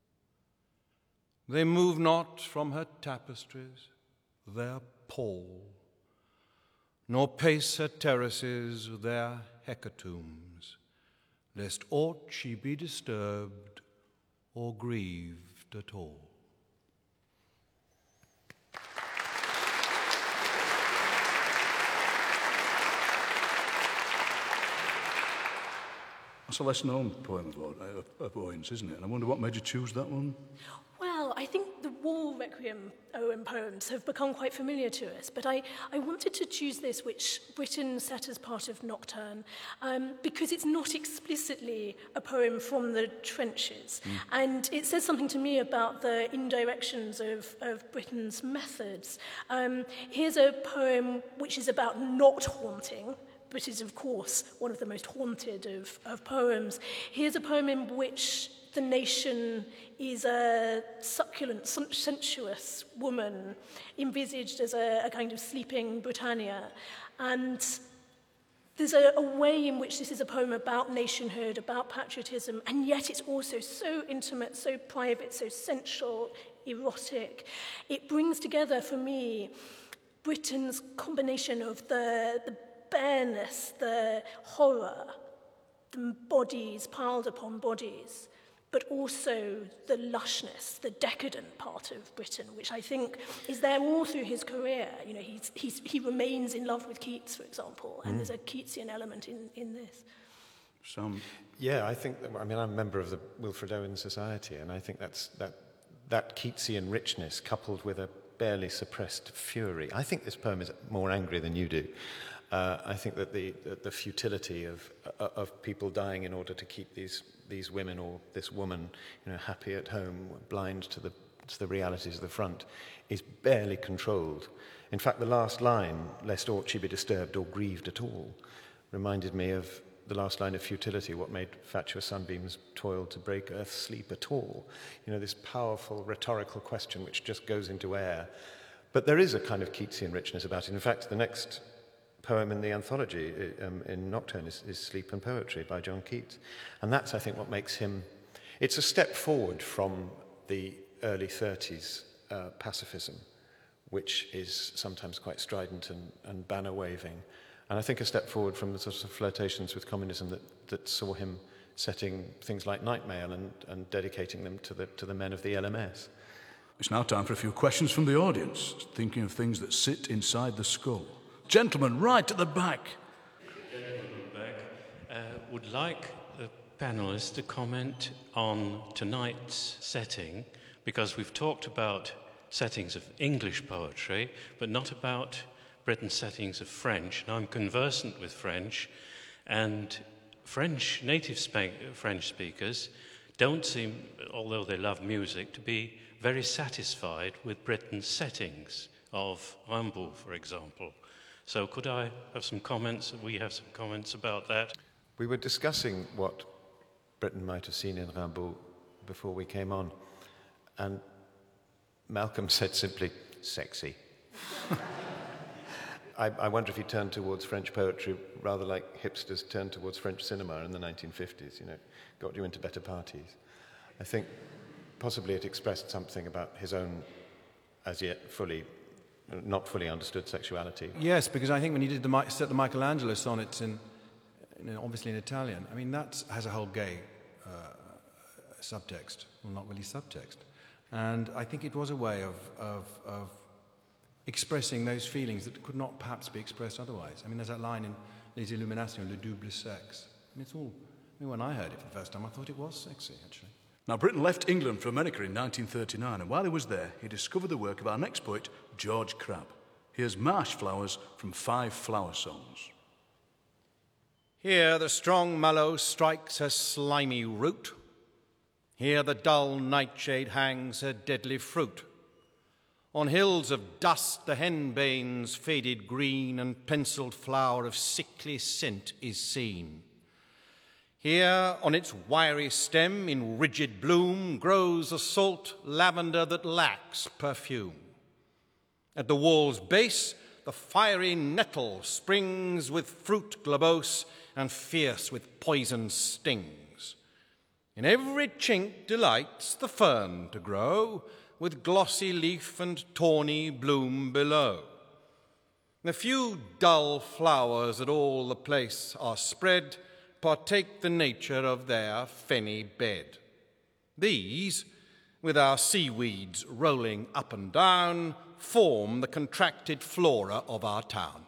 They move not from her tapestries, their pall, nor pace her terraces, their hecatombs, lest aught she be disturbed or grieved at all.
That's a less-known poem of Owen's, isn't it? And I wonder what made you choose that one?
Well, I think the wall Requiem Owen poems have become quite familiar to us, but I wanted to choose this, which Britten set as part of Nocturne, because it's not explicitly a poem from the trenches. And it says something to me about the indirections of Britten's methods. Here's a poem which is about not haunting, but is, of course, one of the most haunted of poems. Here's a poem in which the nation is a succulent, sensuous woman envisaged as a kind of sleeping Britannia. And there's a way in which this is a poem about nationhood, about patriotism, and yet it's also so intimate, so private, so sensual, erotic. It brings together, for me, Britten's combination of the bareness, the horror, the bodies piled upon bodies, but also the lushness, the decadent part of Britten, which I think is there all through his career. You know, he remains in love with Keats, for example, and there's a Keatsian element in this.
Yeah, I think, I'm a member of the Wilfred Owen Society, and I think that Keatsian richness coupled with a barely suppressed fury. I think this poem is more angry than you do. I think that the futility of people dying in order to keep these women or this woman, happy at home, blind to the realities of the front, is barely controlled. In fact, the last line, "Lest aught she be disturbed or grieved at all," reminded me of the last line of Futility, "What made fatuous sunbeams toil to break earth's sleep at all?" This powerful rhetorical question which just goes into air. But there is a kind of Keatsian richness about it. In fact, the next poem in the anthology in Nocturne is Sleep and Poetry by John Keats. And that's, I think, what makes him... It's a step forward from the early 30s pacifism, which is sometimes quite strident and banner-waving. And I think a step forward from the sorts of flirtations with communism that saw him setting things like Night Mail and dedicating them to the men of the LMS.
It's now time for a few questions from the audience, thinking of things that sit inside the skull. Gentleman, right at the back.
Would like the panellists to comment on tonight's setting, because we've talked about settings of English poetry, but not about Britain's settings of French. Now, I'm conversant with French, and native French speakers don't seem, although they love music, to be very satisfied with Britain's settings of Rimbaud, for example. So could I have some comments? We have some comments about that.
We were discussing what Britten might have seen in Rimbaud before we came on, and Malcolm said simply, "Sexy." I wonder if he turned towards French poetry rather like hipsters turned towards French cinema in the 1950s, got you into better parties. I think possibly it expressed something about his own, as yet not fully understood sexuality.
Yes, because I think when he did set the Michelangelo sonnets obviously in Italian, that has a whole gay subtext, well, not really subtext. And I think it was a way of expressing those feelings that could not perhaps be expressed otherwise. There's that line in Les Illuminations, le double sexe. It's all... when I heard it for the first time, I thought it was sexy, actually.
Now, Britten left England for America in 1939, and while he was there, he discovered the work of our next poet, George Crabbe. Here's Marsh Flowers from 5 Flower Songs.
Here the strong mallow strikes her slimy root. Here the dull nightshade hangs her deadly fruit. On hills of dust the henbane's faded green and penciled flower of sickly scent is seen. Here on its wiry stem in rigid bloom grows a salt lavender that lacks perfume. At the wall's base the fiery nettle springs with fruit globose and fierce with poison stings. In every chink delights the fern to grow, with glossy leaf and tawny bloom below. The few dull flowers that all the place are spread partake the nature of their fenny bed. These, with our seaweeds rolling up and down, form the contracted flora of our town.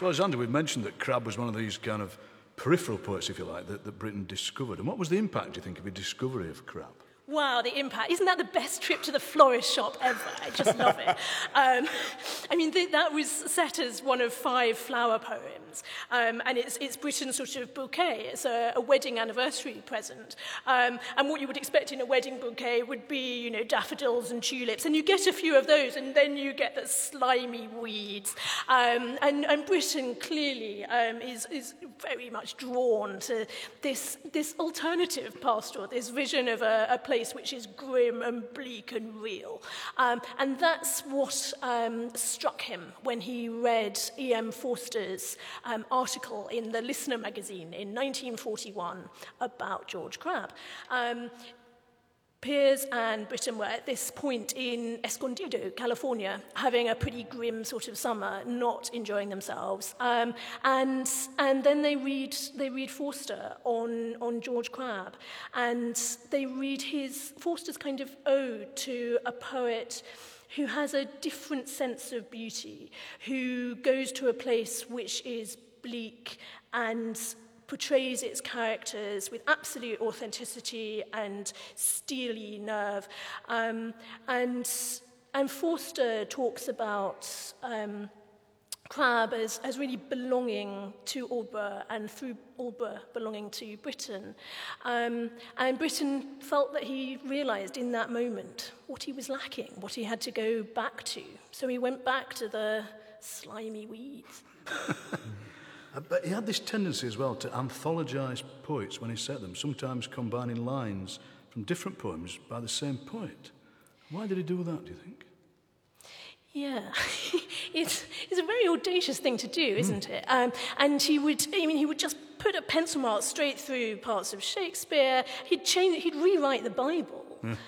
So, Alexander, we've mentioned that Crabbe was one of these kind of peripheral poets, if you like, that Britain discovered. And what was the impact, do you think, of the discovery of Crabbe?
Wow, the impact. Isn't that the best trip to the florist shop ever? I just love it. I mean, that was set as one of 5 flower poems. And it's Britain's sort of bouquet. It's a wedding anniversary present. And what you would expect in a wedding bouquet would be, you know, daffodils and tulips. And you get a few of those, and then you get the slimy weeds. And Britain clearly is very much drawn to this alternative pastoral, this vision of a place which is grim and bleak and real. And that's what struck him when he read E.M. Forster's article in the Listener magazine in 1941 about George Crabbe. Piers and Britain were at this point in Escondido, California, having a pretty grim sort of summer, not enjoying themselves. And then they read Forster on George Crabbe, and they read Forster's kind of ode to a poet who has a different sense of beauty, who goes to a place which is bleak and portrays its characters with absolute authenticity and steely nerve. And Forster talks about Crabbe as really belonging to Aldborough, and through Aldborough belonging to Britain. And Britain felt that he realised in that moment what he was lacking, what he had to go back to. So he went back to the slimy weeds.
But he had this tendency as well to anthologise poets when he set them, sometimes combining lines from different poems by the same poet. Why did he do that, do you think?
Yeah, it's a very audacious thing to do, isn't it? And he would just put a pencil mark straight through parts of Shakespeare. He'd rewrite the Bible.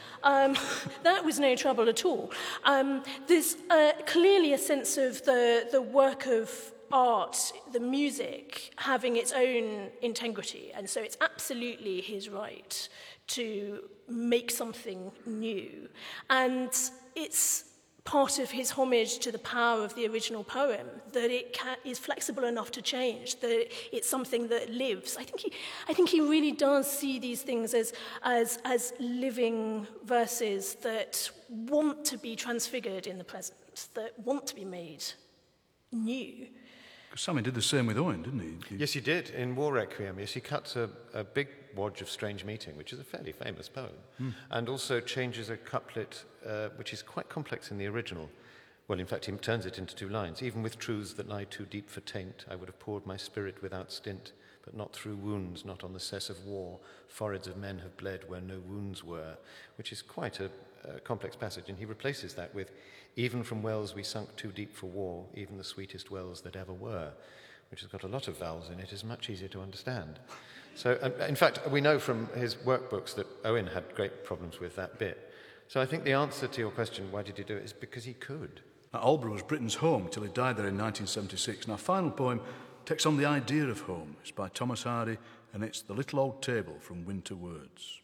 That was no trouble at all. There's clearly a sense of the work of art, the music, having its own integrity. And so it's absolutely his right to make something new. And it's part of his homage to the power of the original poem, that it is flexible enough to change, that it's something that lives. I think he really does see these things as living verses that want to be transfigured in the present, that want to be made new.
Sammy did the same with Owen, didn't he?
Yes, he did. In War Requiem, yes, he cuts a big wodge of Strange Meeting, which is a fairly famous poem, and also changes a couplet which is quite complex in the original. Well, in fact, he turns it into 2 lines. Even with truths that lie too deep for taint, I would have poured my spirit without stint, but not through wounds, not on the cess of war. Foreheads of men have bled where no wounds were, which is quite a complex passage, and he replaces that with, even from wells we sunk too deep for war, even the sweetest wells that ever were, which has got a lot of vowels in it, is much easier to understand. So, in fact, we know from his workbooks that Owen had great problems with that bit. So I think the answer to your question, why did he do it, is because he could.
Aldborough was Britain's home till he died there in 1976. And our final poem takes on the idea of home. It's by Thomas Hardy, and it's The Little Old Table from Winter Words.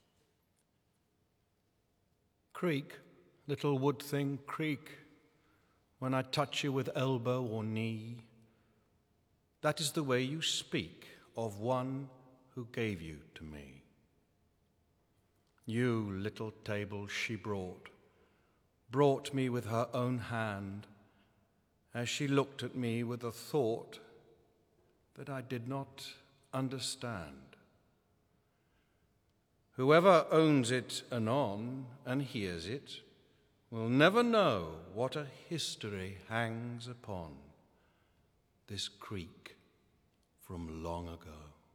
Creak, little wood thing, creak, when I touch you with elbow or knee. That is the way you speak of one who gave you to me. You, little table, she brought me with her own hand, as she looked at me with a thought that I did not understand. Whoever owns it anon and hears it will never know what a history hangs upon this creek from long ago.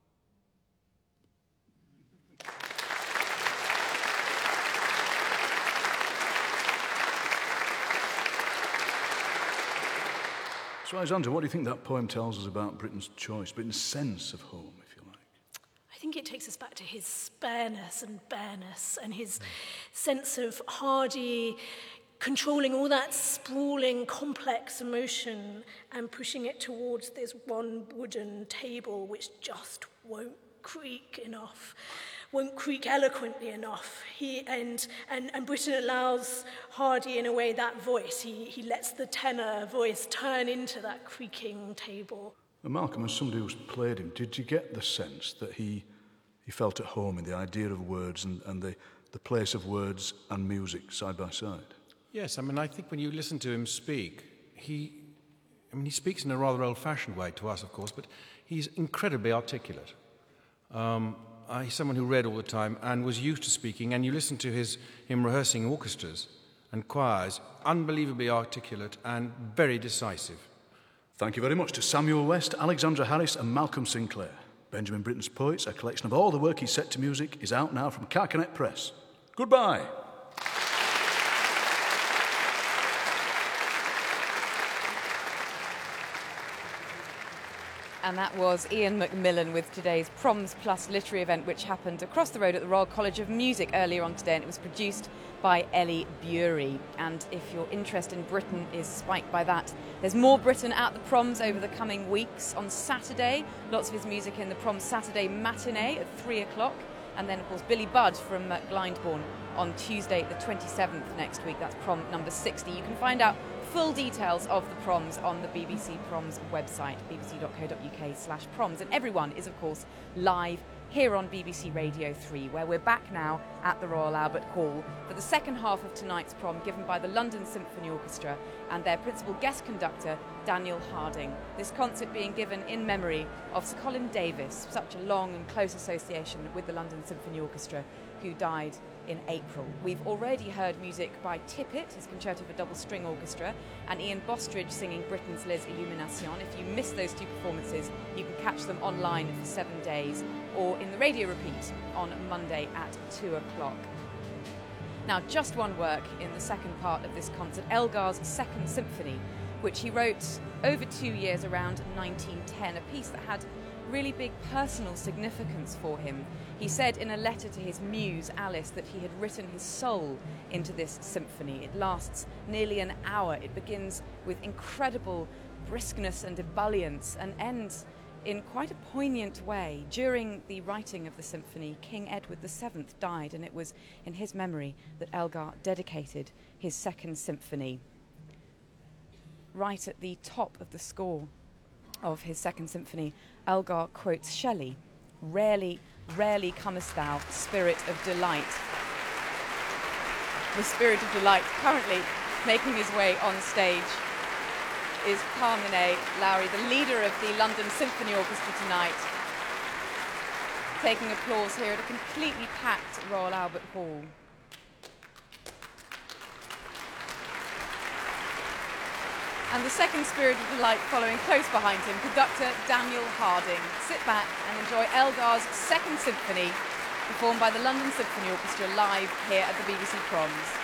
So, Alexander, what do you think that poem tells us about Britain's choice, Britain's sense of home, if you like?
I think it takes us back to his spareness and bareness and his sense of Hardy controlling all that sprawling, complex emotion and pushing it towards this one wooden table which just won't creak enough. won't creak eloquently enough. And Britten allows Hardy, in a way, that voice. He lets the tenor voice turn into that creaking table.
And Malcolm, as somebody who's played him, did you get the sense that he felt at home in the idea of words and the place of words and music side by side?
Yes, I mean, I think when you listen to him speak, he speaks in a rather old-fashioned way to us, of course, but he's incredibly articulate. He's someone who read all the time and was used to speaking, and you listen to him rehearsing orchestras and choirs, unbelievably articulate and very decisive.
Thank you very much to Samuel West, Alexandra Harris and Malcolm Sinclair. Benjamin Britten's Poets, a collection of all the work he set to music, is out now from Carcanet Press. Goodbye.
And that was Ian McMillan with today's Proms Plus literary event, which happened across the road at the Royal College of Music earlier on today, and it was produced by Ellie Bury. And if your interest in Britain is spiked by that, there's more Britain at the Proms over the coming weeks. On Saturday, lots of his music in the Proms Saturday matinee at 3 o'clock. And then, of course, Billy Budd from Glyndebourne on Tuesday the 27th next week. That's prom number 60. You can find out full details of the proms on the BBC Proms website, bbc.co.uk/proms. And everyone is, of course, live here on BBC Radio 3, where we're back now at the Royal Albert Hall for the second half of tonight's prom, given by the London Symphony Orchestra and their principal guest conductor, Daniel Harding. This concert being given in memory of Sir Colin Davis, such a long and close association with the London Symphony Orchestra, who died in April. We've already heard music by Tippett, his Concerto for Double String Orchestra, and Ian Bostridge singing Britain's Les Illuminations. If you missed those two performances, you can catch them online for 7 days or in the radio repeat on Monday at 2 o'clock. Now, just one work in the second part of this concert, Elgar's Second Symphony, which he wrote over 2 years around 1910, a piece that had really big personal significance for him. He said in a letter to his muse, Alice, that he had written his soul into this symphony. It lasts nearly an hour. It begins with incredible briskness and ebullience and ends in quite a poignant way. During the writing of the symphony, King Edward VII died, and it was in his memory that Elgar dedicated his Second Symphony. Right at the top of the score of his Second Symphony, Elgar quotes Shelley, "Rarely, rarely comest thou, spirit of delight." The spirit of delight currently making his way on stage is Carmine Lowry, the leader of the London Symphony Orchestra tonight, taking applause here at a completely packed Royal Albert Hall. And the second Spirit of Delight following close behind him, conductor Daniel Harding. Sit back and enjoy Elgar's Second Symphony, performed by the London Symphony Orchestra live here at the BBC Proms.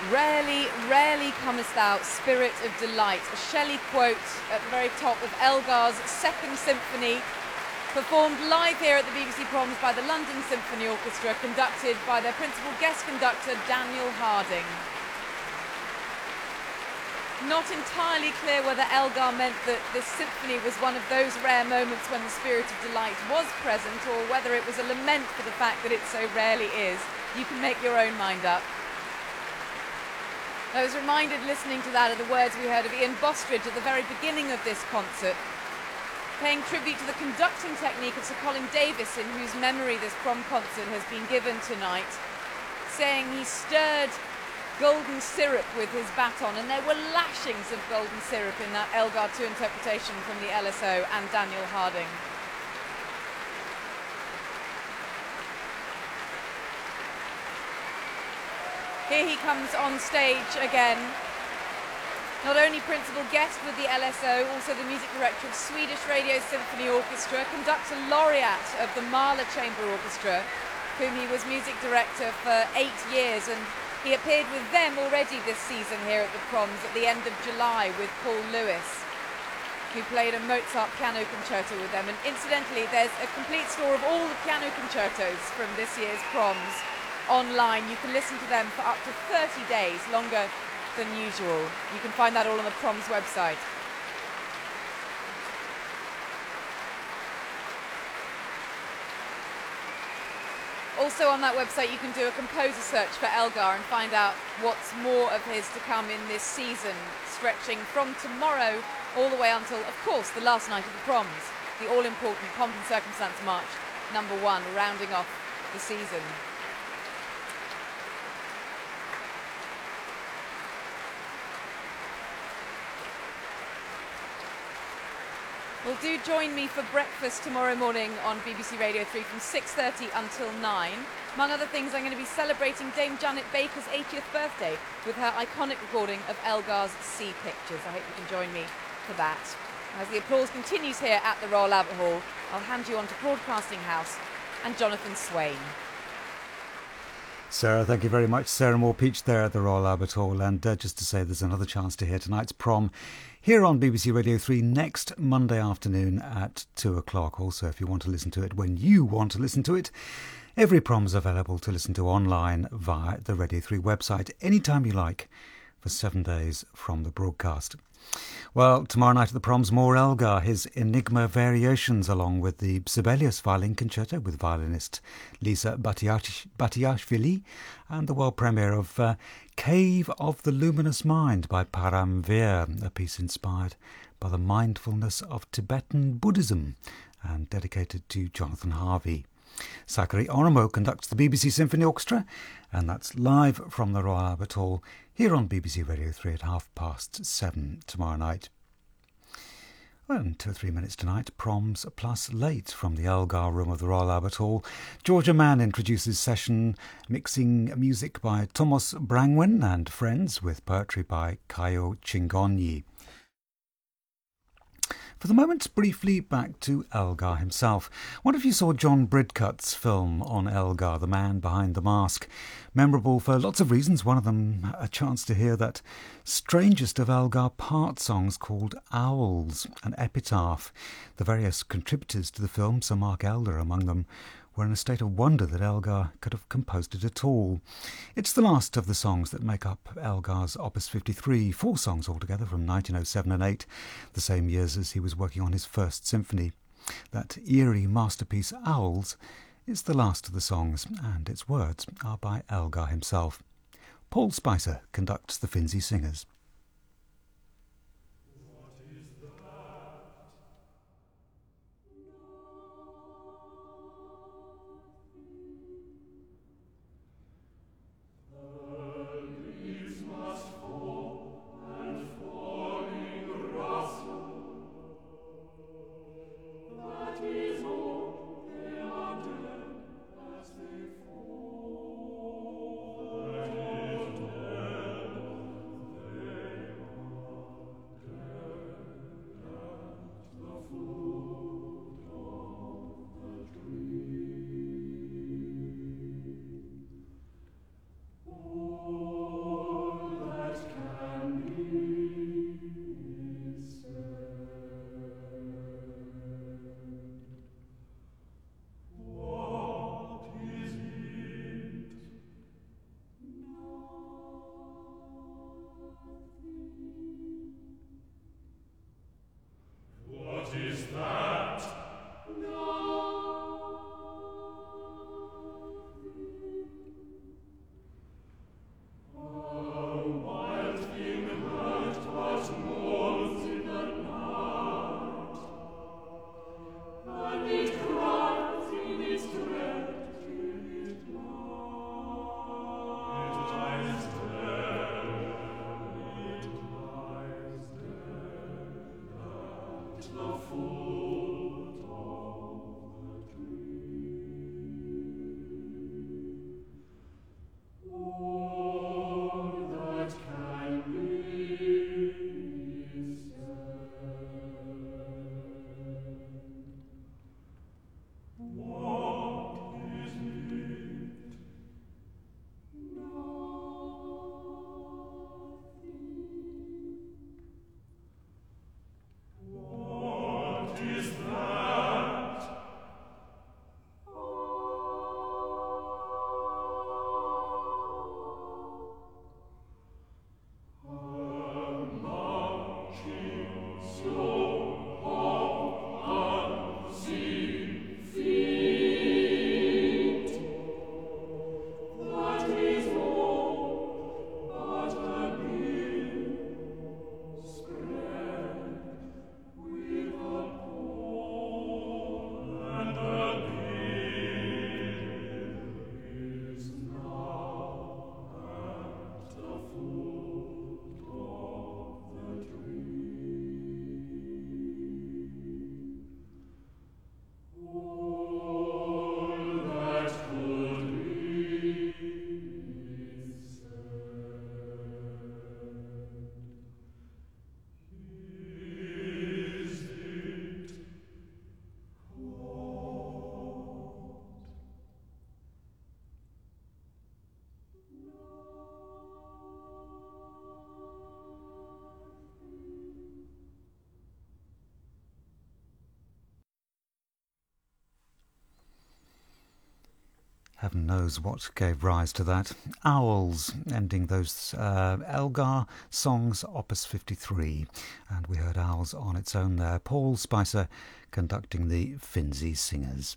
Rarely, rarely comest thou, spirit of delight. A Shelley quote at the very top of Elgar's Second Symphony, performed live here at the BBC Proms by the London Symphony Orchestra, conducted by their principal guest conductor, Daniel Harding. Not entirely clear whether Elgar meant that this symphony was one of those rare moments when the spirit of delight was present, or whether it was a lament for the fact that it so rarely is. You can make your own mind up. I was reminded listening to that of the words we heard of Ian Bostridge at the very beginning of this concert, paying tribute to the conducting technique of Sir Colin Davis, in whose memory this prom concert has been given tonight, saying he stirred golden syrup with his baton, and there were lashings of golden syrup in that Elgar II interpretation from the LSO and Daniel Harding. Here he comes on stage again. Not only principal guest with the LSO, also the music director of Swedish Radio Symphony Orchestra, conductor laureate of the Mahler Chamber Orchestra, whom he was music director for 8 years, and he appeared with them already this season here at the Proms at the end of July with Paul Lewis, who played a Mozart piano concerto with them. And incidentally, there's a complete score of all the piano concertos from this year's Proms online. You can listen to them for up to 30 days, longer than usual. You can find that all on the Proms website. Also on that website you can do a composer search for Elgar and find out what's more of his to come in this season, stretching from tomorrow all the way until, of course, the last night of the Proms, the all-important Pomp and Circumstance March, number 1, rounding off the season. Well, do join me for breakfast tomorrow morning on BBC Radio 3 from 6:30 until 9. Among other things, I'm going to be celebrating Dame Janet Baker's 80th birthday with her iconic recording of Elgar's Sea Pictures. I hope you can join me for that. As the applause continues here at the Royal Albert Hall, I'll hand you on to Broadcasting House and Jonathan Swain.
Sarah, thank you very much. Sarah Moore-Peach there at the Royal Albert Hall. And just to say there's another chance to hear tonight's prom here on BBC Radio 3 next Monday afternoon at 2 o'clock. Also, if you want to listen to it when you want to listen to it, every prom is available to listen to online via the Radio 3 website anytime you like for 7 days from the broadcast. Well, tomorrow night at the Proms, more Elgar, his Enigma Variations, along with the Sibelius Violin Concerto with violinist Lisa Batiashvili, and the world premiere of Cave of the Luminous Mind by Param Vir, a piece inspired by the mindfulness of Tibetan Buddhism and dedicated to Jonathan Harvey. Sakari Oromo conducts the BBC Symphony Orchestra, and that's live from the Royal Albert Hall here on BBC Radio 3 at 7:30 tomorrow night. Well, in 2 or 3 minutes tonight, Proms plus Late from the Elgar Room of the Royal Albert Hall. Georgia Mann introduces session mixing music by Thomas Brangwyn and friends with poetry by Kayo Chingonyi. For the moment, briefly back to Elgar himself. What if you saw John Bridcut's film on Elgar, The Man Behind the Mask? Memorable for lots of reasons, one of them a chance to hear that strangest of Elgar part songs called Owls, an epitaph. The various contributors to the film, Sir Mark Elder among them, were in a state of wonder that Elgar could have composed it at all. It's the last of the songs that make up Elgar's Opus 53, 4 songs altogether from 1907 and 8, the same years as he was working on his first symphony. That eerie masterpiece, Owls, is the last of the songs, and its words are by Elgar himself. Paul Spicer conducts the Finzi Singers.
They
Heaven knows what gave rise to that. Owls, ending those Elgar songs, Opus 53. And we heard Owls on its own there. Paul Spicer conducting the Finzi Singers.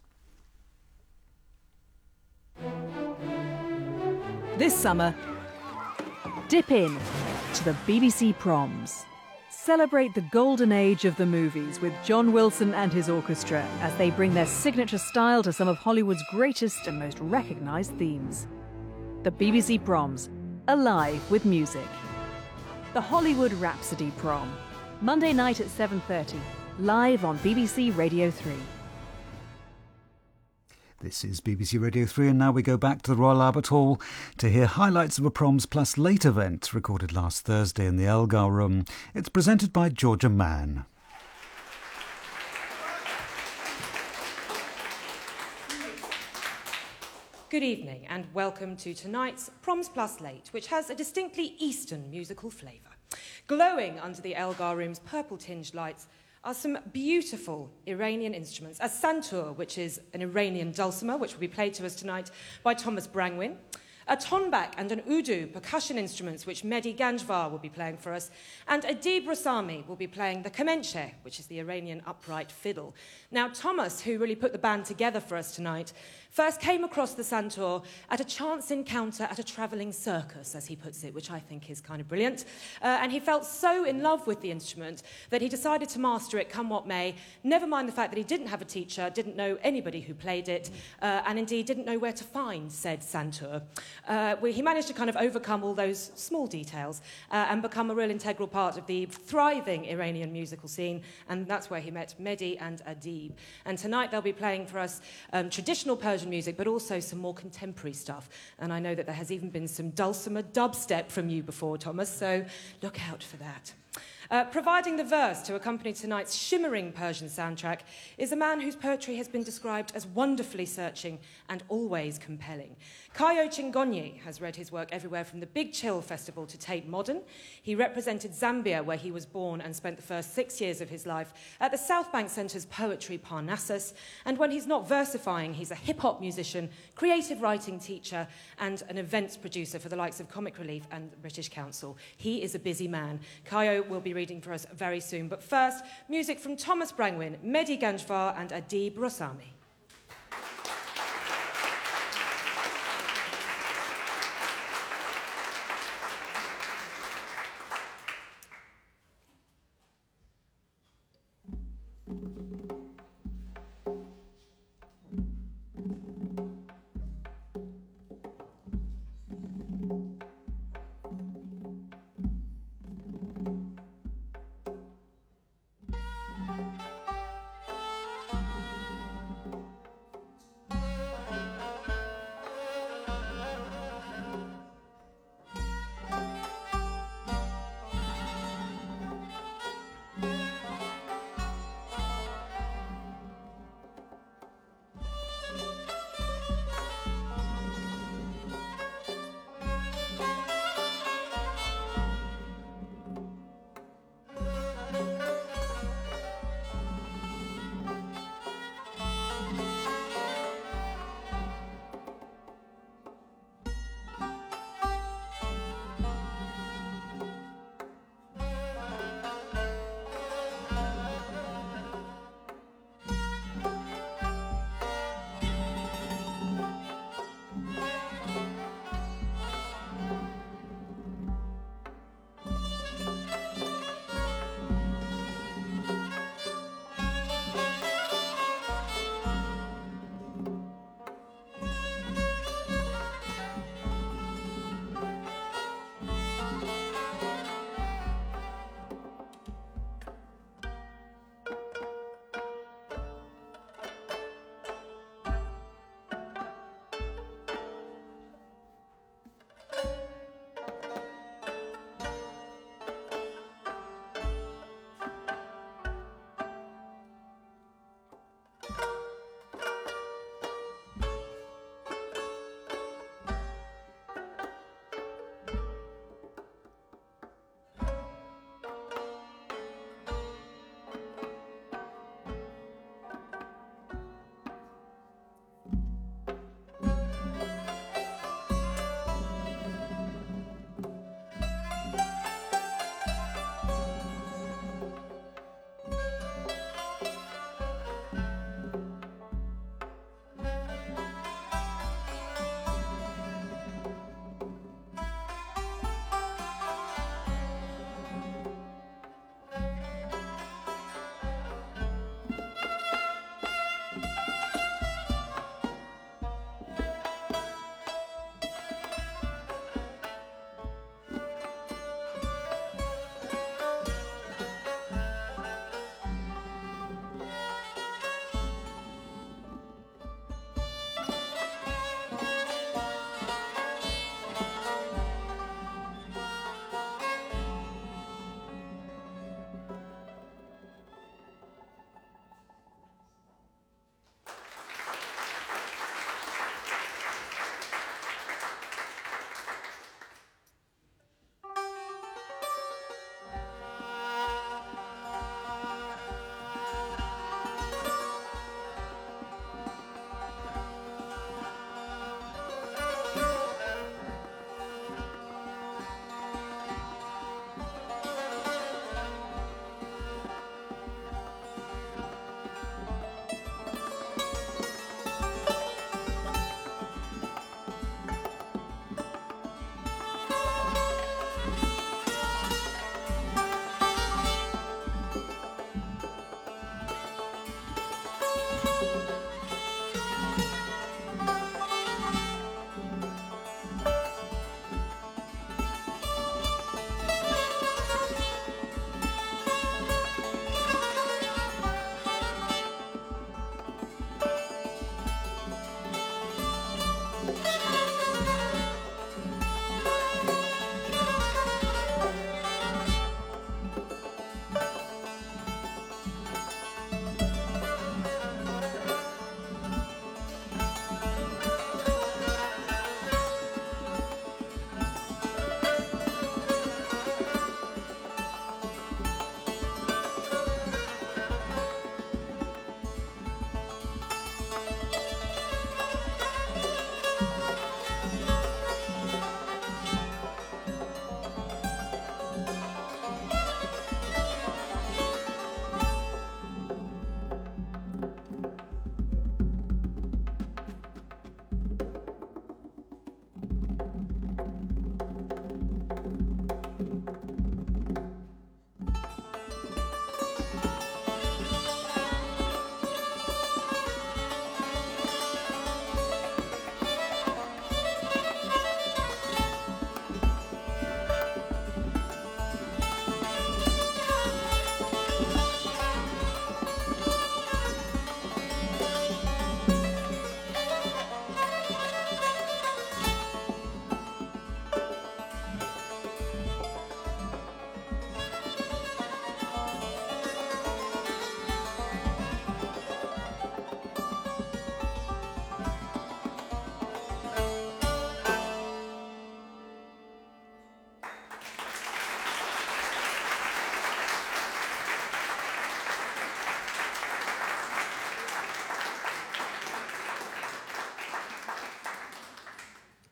This summer, dip in to the BBC Proms. Celebrate the golden age of the movies with John Wilson and his orchestra as they bring their signature style to some of Hollywood's greatest and most recognised themes. The BBC Proms, alive with music. The Hollywood Rhapsody Prom, Monday night at 7:30, live on BBC Radio 3.
This is BBC Radio 3, and now we go back to the Royal Albert Hall to hear highlights of a Proms Plus Late event recorded last Thursday in the Elgar Room. It's presented by Georgia Mann.
Good evening and welcome to tonight's Proms Plus Late, which has a distinctly Eastern musical flavour. Glowing under the Elgar Room's purple-tinged lights are some beautiful Iranian instruments. A santur, which is an Iranian dulcimer, which will be played to us tonight by Thomas Brangwyn. A tonbak and an udu, percussion instruments, which Mehdi Ganjvar will be playing for us. And Adib Rasami will be playing the kemençe, which is the Iranian upright fiddle. Now, Thomas, who really put the band together for us tonight, first came across the santur at a chance encounter at a travelling circus, as he puts it, which I think is kind of brilliant. And he felt so in love with the instrument that he decided to master it come what may, never mind the fact that he didn't have a teacher, didn't know anybody who played it, and indeed didn't know where to find said santur. He managed to kind of overcome all those small details and become a real integral part of the thriving Iranian musical scene, and that's where he met Mehdi and Adib. And tonight they'll be playing for us traditional Persian music, but also some more contemporary stuff. And I know that there has even been some dulcimer dubstep from you before, Thomas, so look out for that. Providing the verse to accompany tonight's shimmering Persian soundtrack is a man whose poetry has been described as wonderfully searching and always compelling. Kayo Chingonyi has read his work everywhere from the Big Chill Festival to Tate Modern. He represented Zambia, where he was born, and spent the first 6 years of his life at the South Bank Centre's Poetry Parnassus. And when he's not versifying, he's a hip-hop musician, creative writing teacher, and an events producer for the likes of Comic Relief and the British Council. He is a busy man. Kayo will be reading for us very soon. But first, music from Thomas Brangwyn, Mehdi Ganjvar, and Adib Rasami.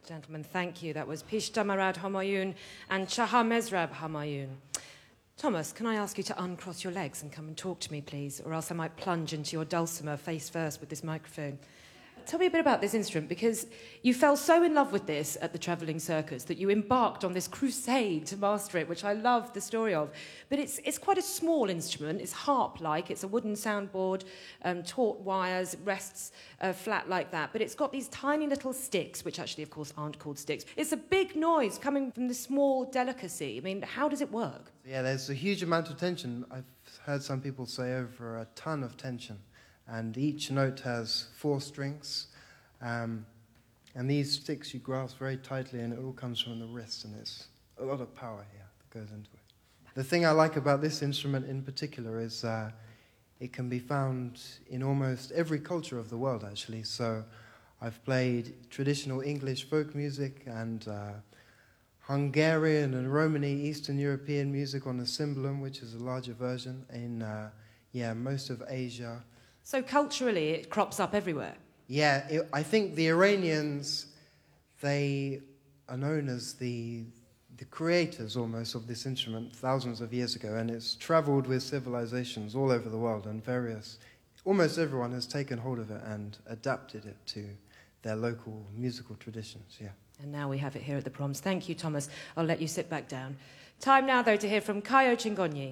Gentlemen, thank you. That was Pishtamarad Homayun and Chahamezrab Homayun. Thomas, can I ask you to uncross your legs and come and talk to me, please? Or else I might plunge into your dulcimer face first with this microphone. Tell me a bit about this instrument, because you fell so in love with this at the Travelling Circus that you embarked on this crusade to master it, which I love the story of. But it's quite a small instrument. It's harp-like. It's a wooden soundboard, taut wires, rests flat like that. But it's got these tiny little sticks, which actually, of course, aren't called sticks. It's a big noise coming from this small delicacy. I mean, how does it work?
Yeah, there's a huge amount of tension. I've heard some people say over a ton of tension. And each note has 4 strings. And these sticks you grasp very tightly, and it all comes from the wrists, and it's a lot of power here that goes into it. The thing I like about this instrument in particular is it can be found in almost every culture of the world, actually. So I've played traditional English folk music and Hungarian and Romany Eastern European music on the cymbalum, which is a larger version, in most of Asia.
So culturally, it crops up everywhere.
Yeah, I think the Iranians, they are known as the creators almost of this instrument thousands of years ago, and it's traveled with civilizations all over the world, and almost everyone has taken hold of it and adapted it to their local musical traditions, yeah.
And now we have it here at the Proms. Thank you, Thomas. I'll let you sit back down. Time now, though, to hear from Kayo Chingonyi.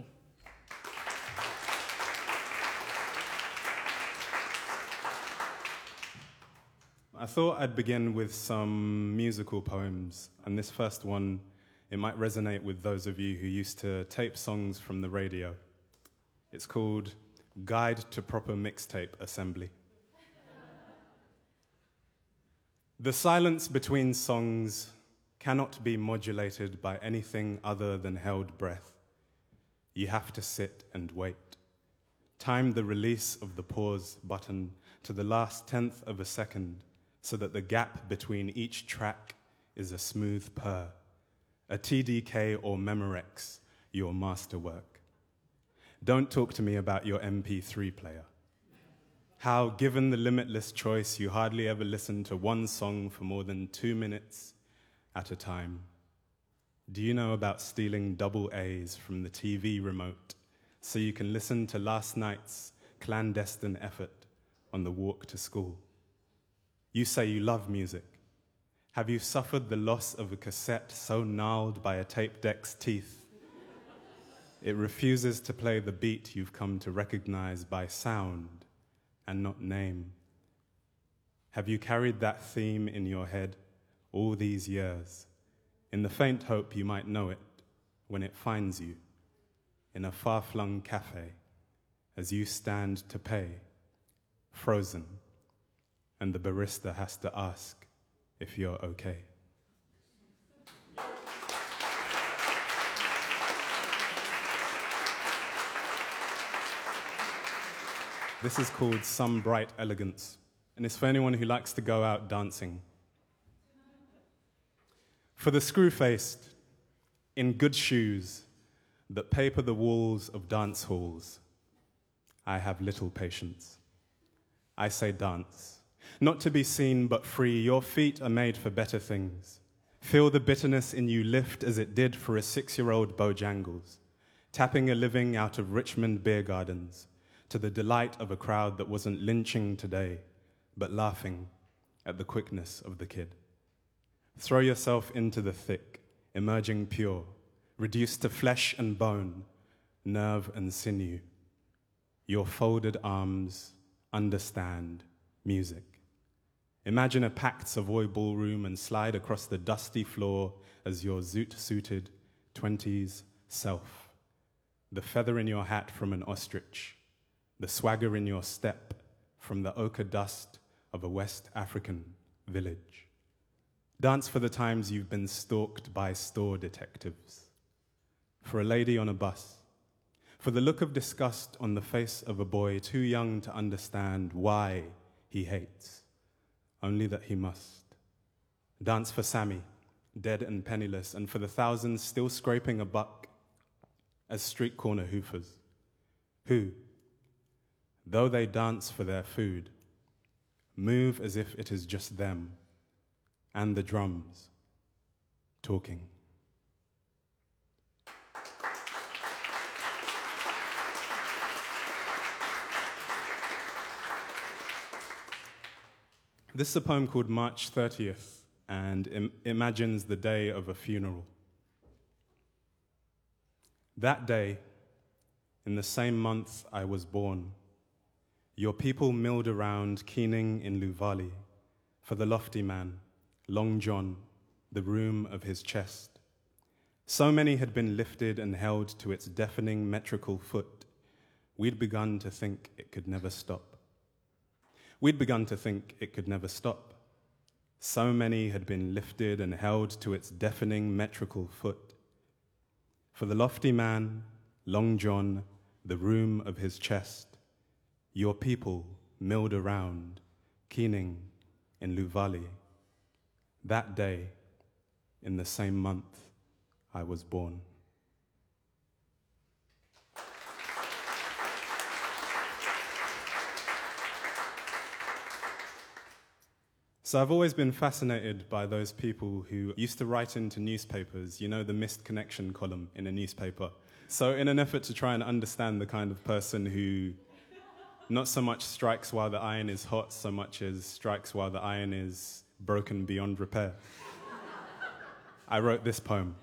I thought I'd begin with some musical poems, and this first one, it might resonate with those of you who used to tape songs from the radio. It's called Guide to Proper Mixtape Assembly. The silence between songs cannot be modulated by anything other than held breath. You have to sit and wait. Time the release of the pause button to the last 10th of a second, so that the gap between each track is a smooth purr, a TDK or Memorex, your masterwork. Don't talk to me about your MP3 player. How, given the limitless choice, you hardly ever listen to one song for more than 2 minutes at a time. Do you know about stealing double A's from the TV remote so you can listen to last night's clandestine effort on the walk to school? You say you love music. Have you suffered the loss of a cassette so gnarled by a tape deck's teeth? It refuses to play the beat you've come to recognize by sound and not name. Have you carried that theme in your head all these years, in the faint hope you might know it when it finds you in a far-flung cafe as you stand to pay, frozen, and the barista has to ask if you're okay? This is called Some Bright Elegance, and it's for anyone who likes to go out dancing. For the screw-faced, in good shoes that paper the walls of dance halls, I have little patience. I say dance. Not to be seen but free, your feet are made for better things. Feel the bitterness in you lift as it did for a 6-year-old Bojangles, tapping a living out of Richmond beer gardens to the delight of a crowd that wasn't lynching today, but laughing at the quickness of the kid. Throw yourself into the thick, emerging pure, reduced to flesh and bone, nerve and sinew. Your folded arms understand music. Imagine a packed Savoy ballroom and slide across the dusty floor as your zoot-suited 20s self. The feather in your hat from an ostrich, the swagger in your step from the ochre dust of a West African village. Dance for the times you've been stalked by store detectives, for a lady on a bus, for the look of disgust on the face of a boy too young to understand why he hates, only that he must. Dance for Sammy, dead and penniless, and for the thousands still scraping a buck as street corner hoofers, who, though they dance for their food, move as if it is just them, and the drums talking. This is a poem called March 30th and imagines the day of a funeral. That day, in the same month I was born, your people milled around Keening in Luvali for the lofty man, Long John, the room of his chest. So many had been lifted and held to its deafening metrical foot, we'd begun to think it could never stop. We'd begun to think it could never stop. So many had been lifted and held to its deafening metrical foot. For the lofty man, Long John, the room of his chest, your people milled around, Keening in Luvali. That day, in the same month, I was born. So I've always been fascinated by those people who used to write into newspapers, you know, the missed connection column in a newspaper. So in an effort to try and understand the kind of person who not so much strikes while the iron is hot, so much as strikes while the iron is broken beyond repair, I wrote this poem.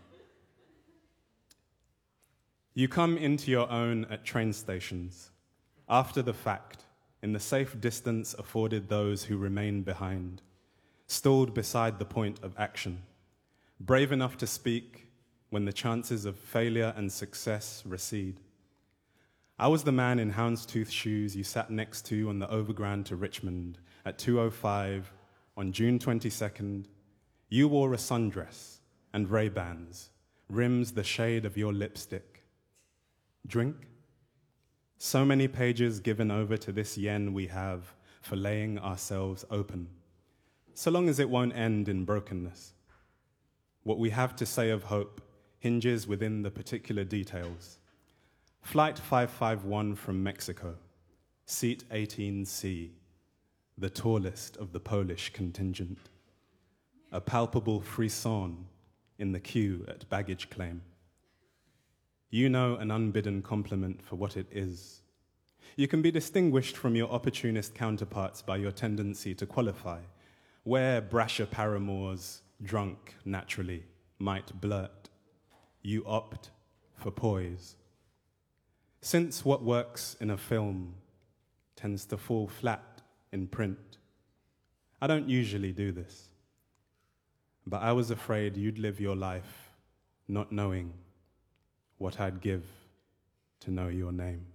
You come into your own at train stations, after the fact, in the safe distance afforded those who remain behind, stalled beside the point of action, brave enough to speak when the chances of failure and success recede. I was the man in houndstooth shoes you sat next to on the overground to Richmond at 2:05 on June 22nd. You wore a sundress and Ray-Bans, rims the shade of your lipstick. Drink? So many pages given over to this yen we have for laying ourselves open, so long as it won't end in brokenness. What we have to say of hope hinges within the particular details. Flight 551 from Mexico, seat 18C, the tallest of the Polish contingent. A palpable frisson in the queue at baggage claim. You know an unbidden compliment for what it is. You can be distinguished from your opportunist counterparts by your tendency to qualify, where brasher paramours, drunk naturally, might blurt. You opt for poise. Since what works in a film tends to fall flat in print, I don't usually do this, but I was afraid you'd live your life not knowing what I'd give to know your name.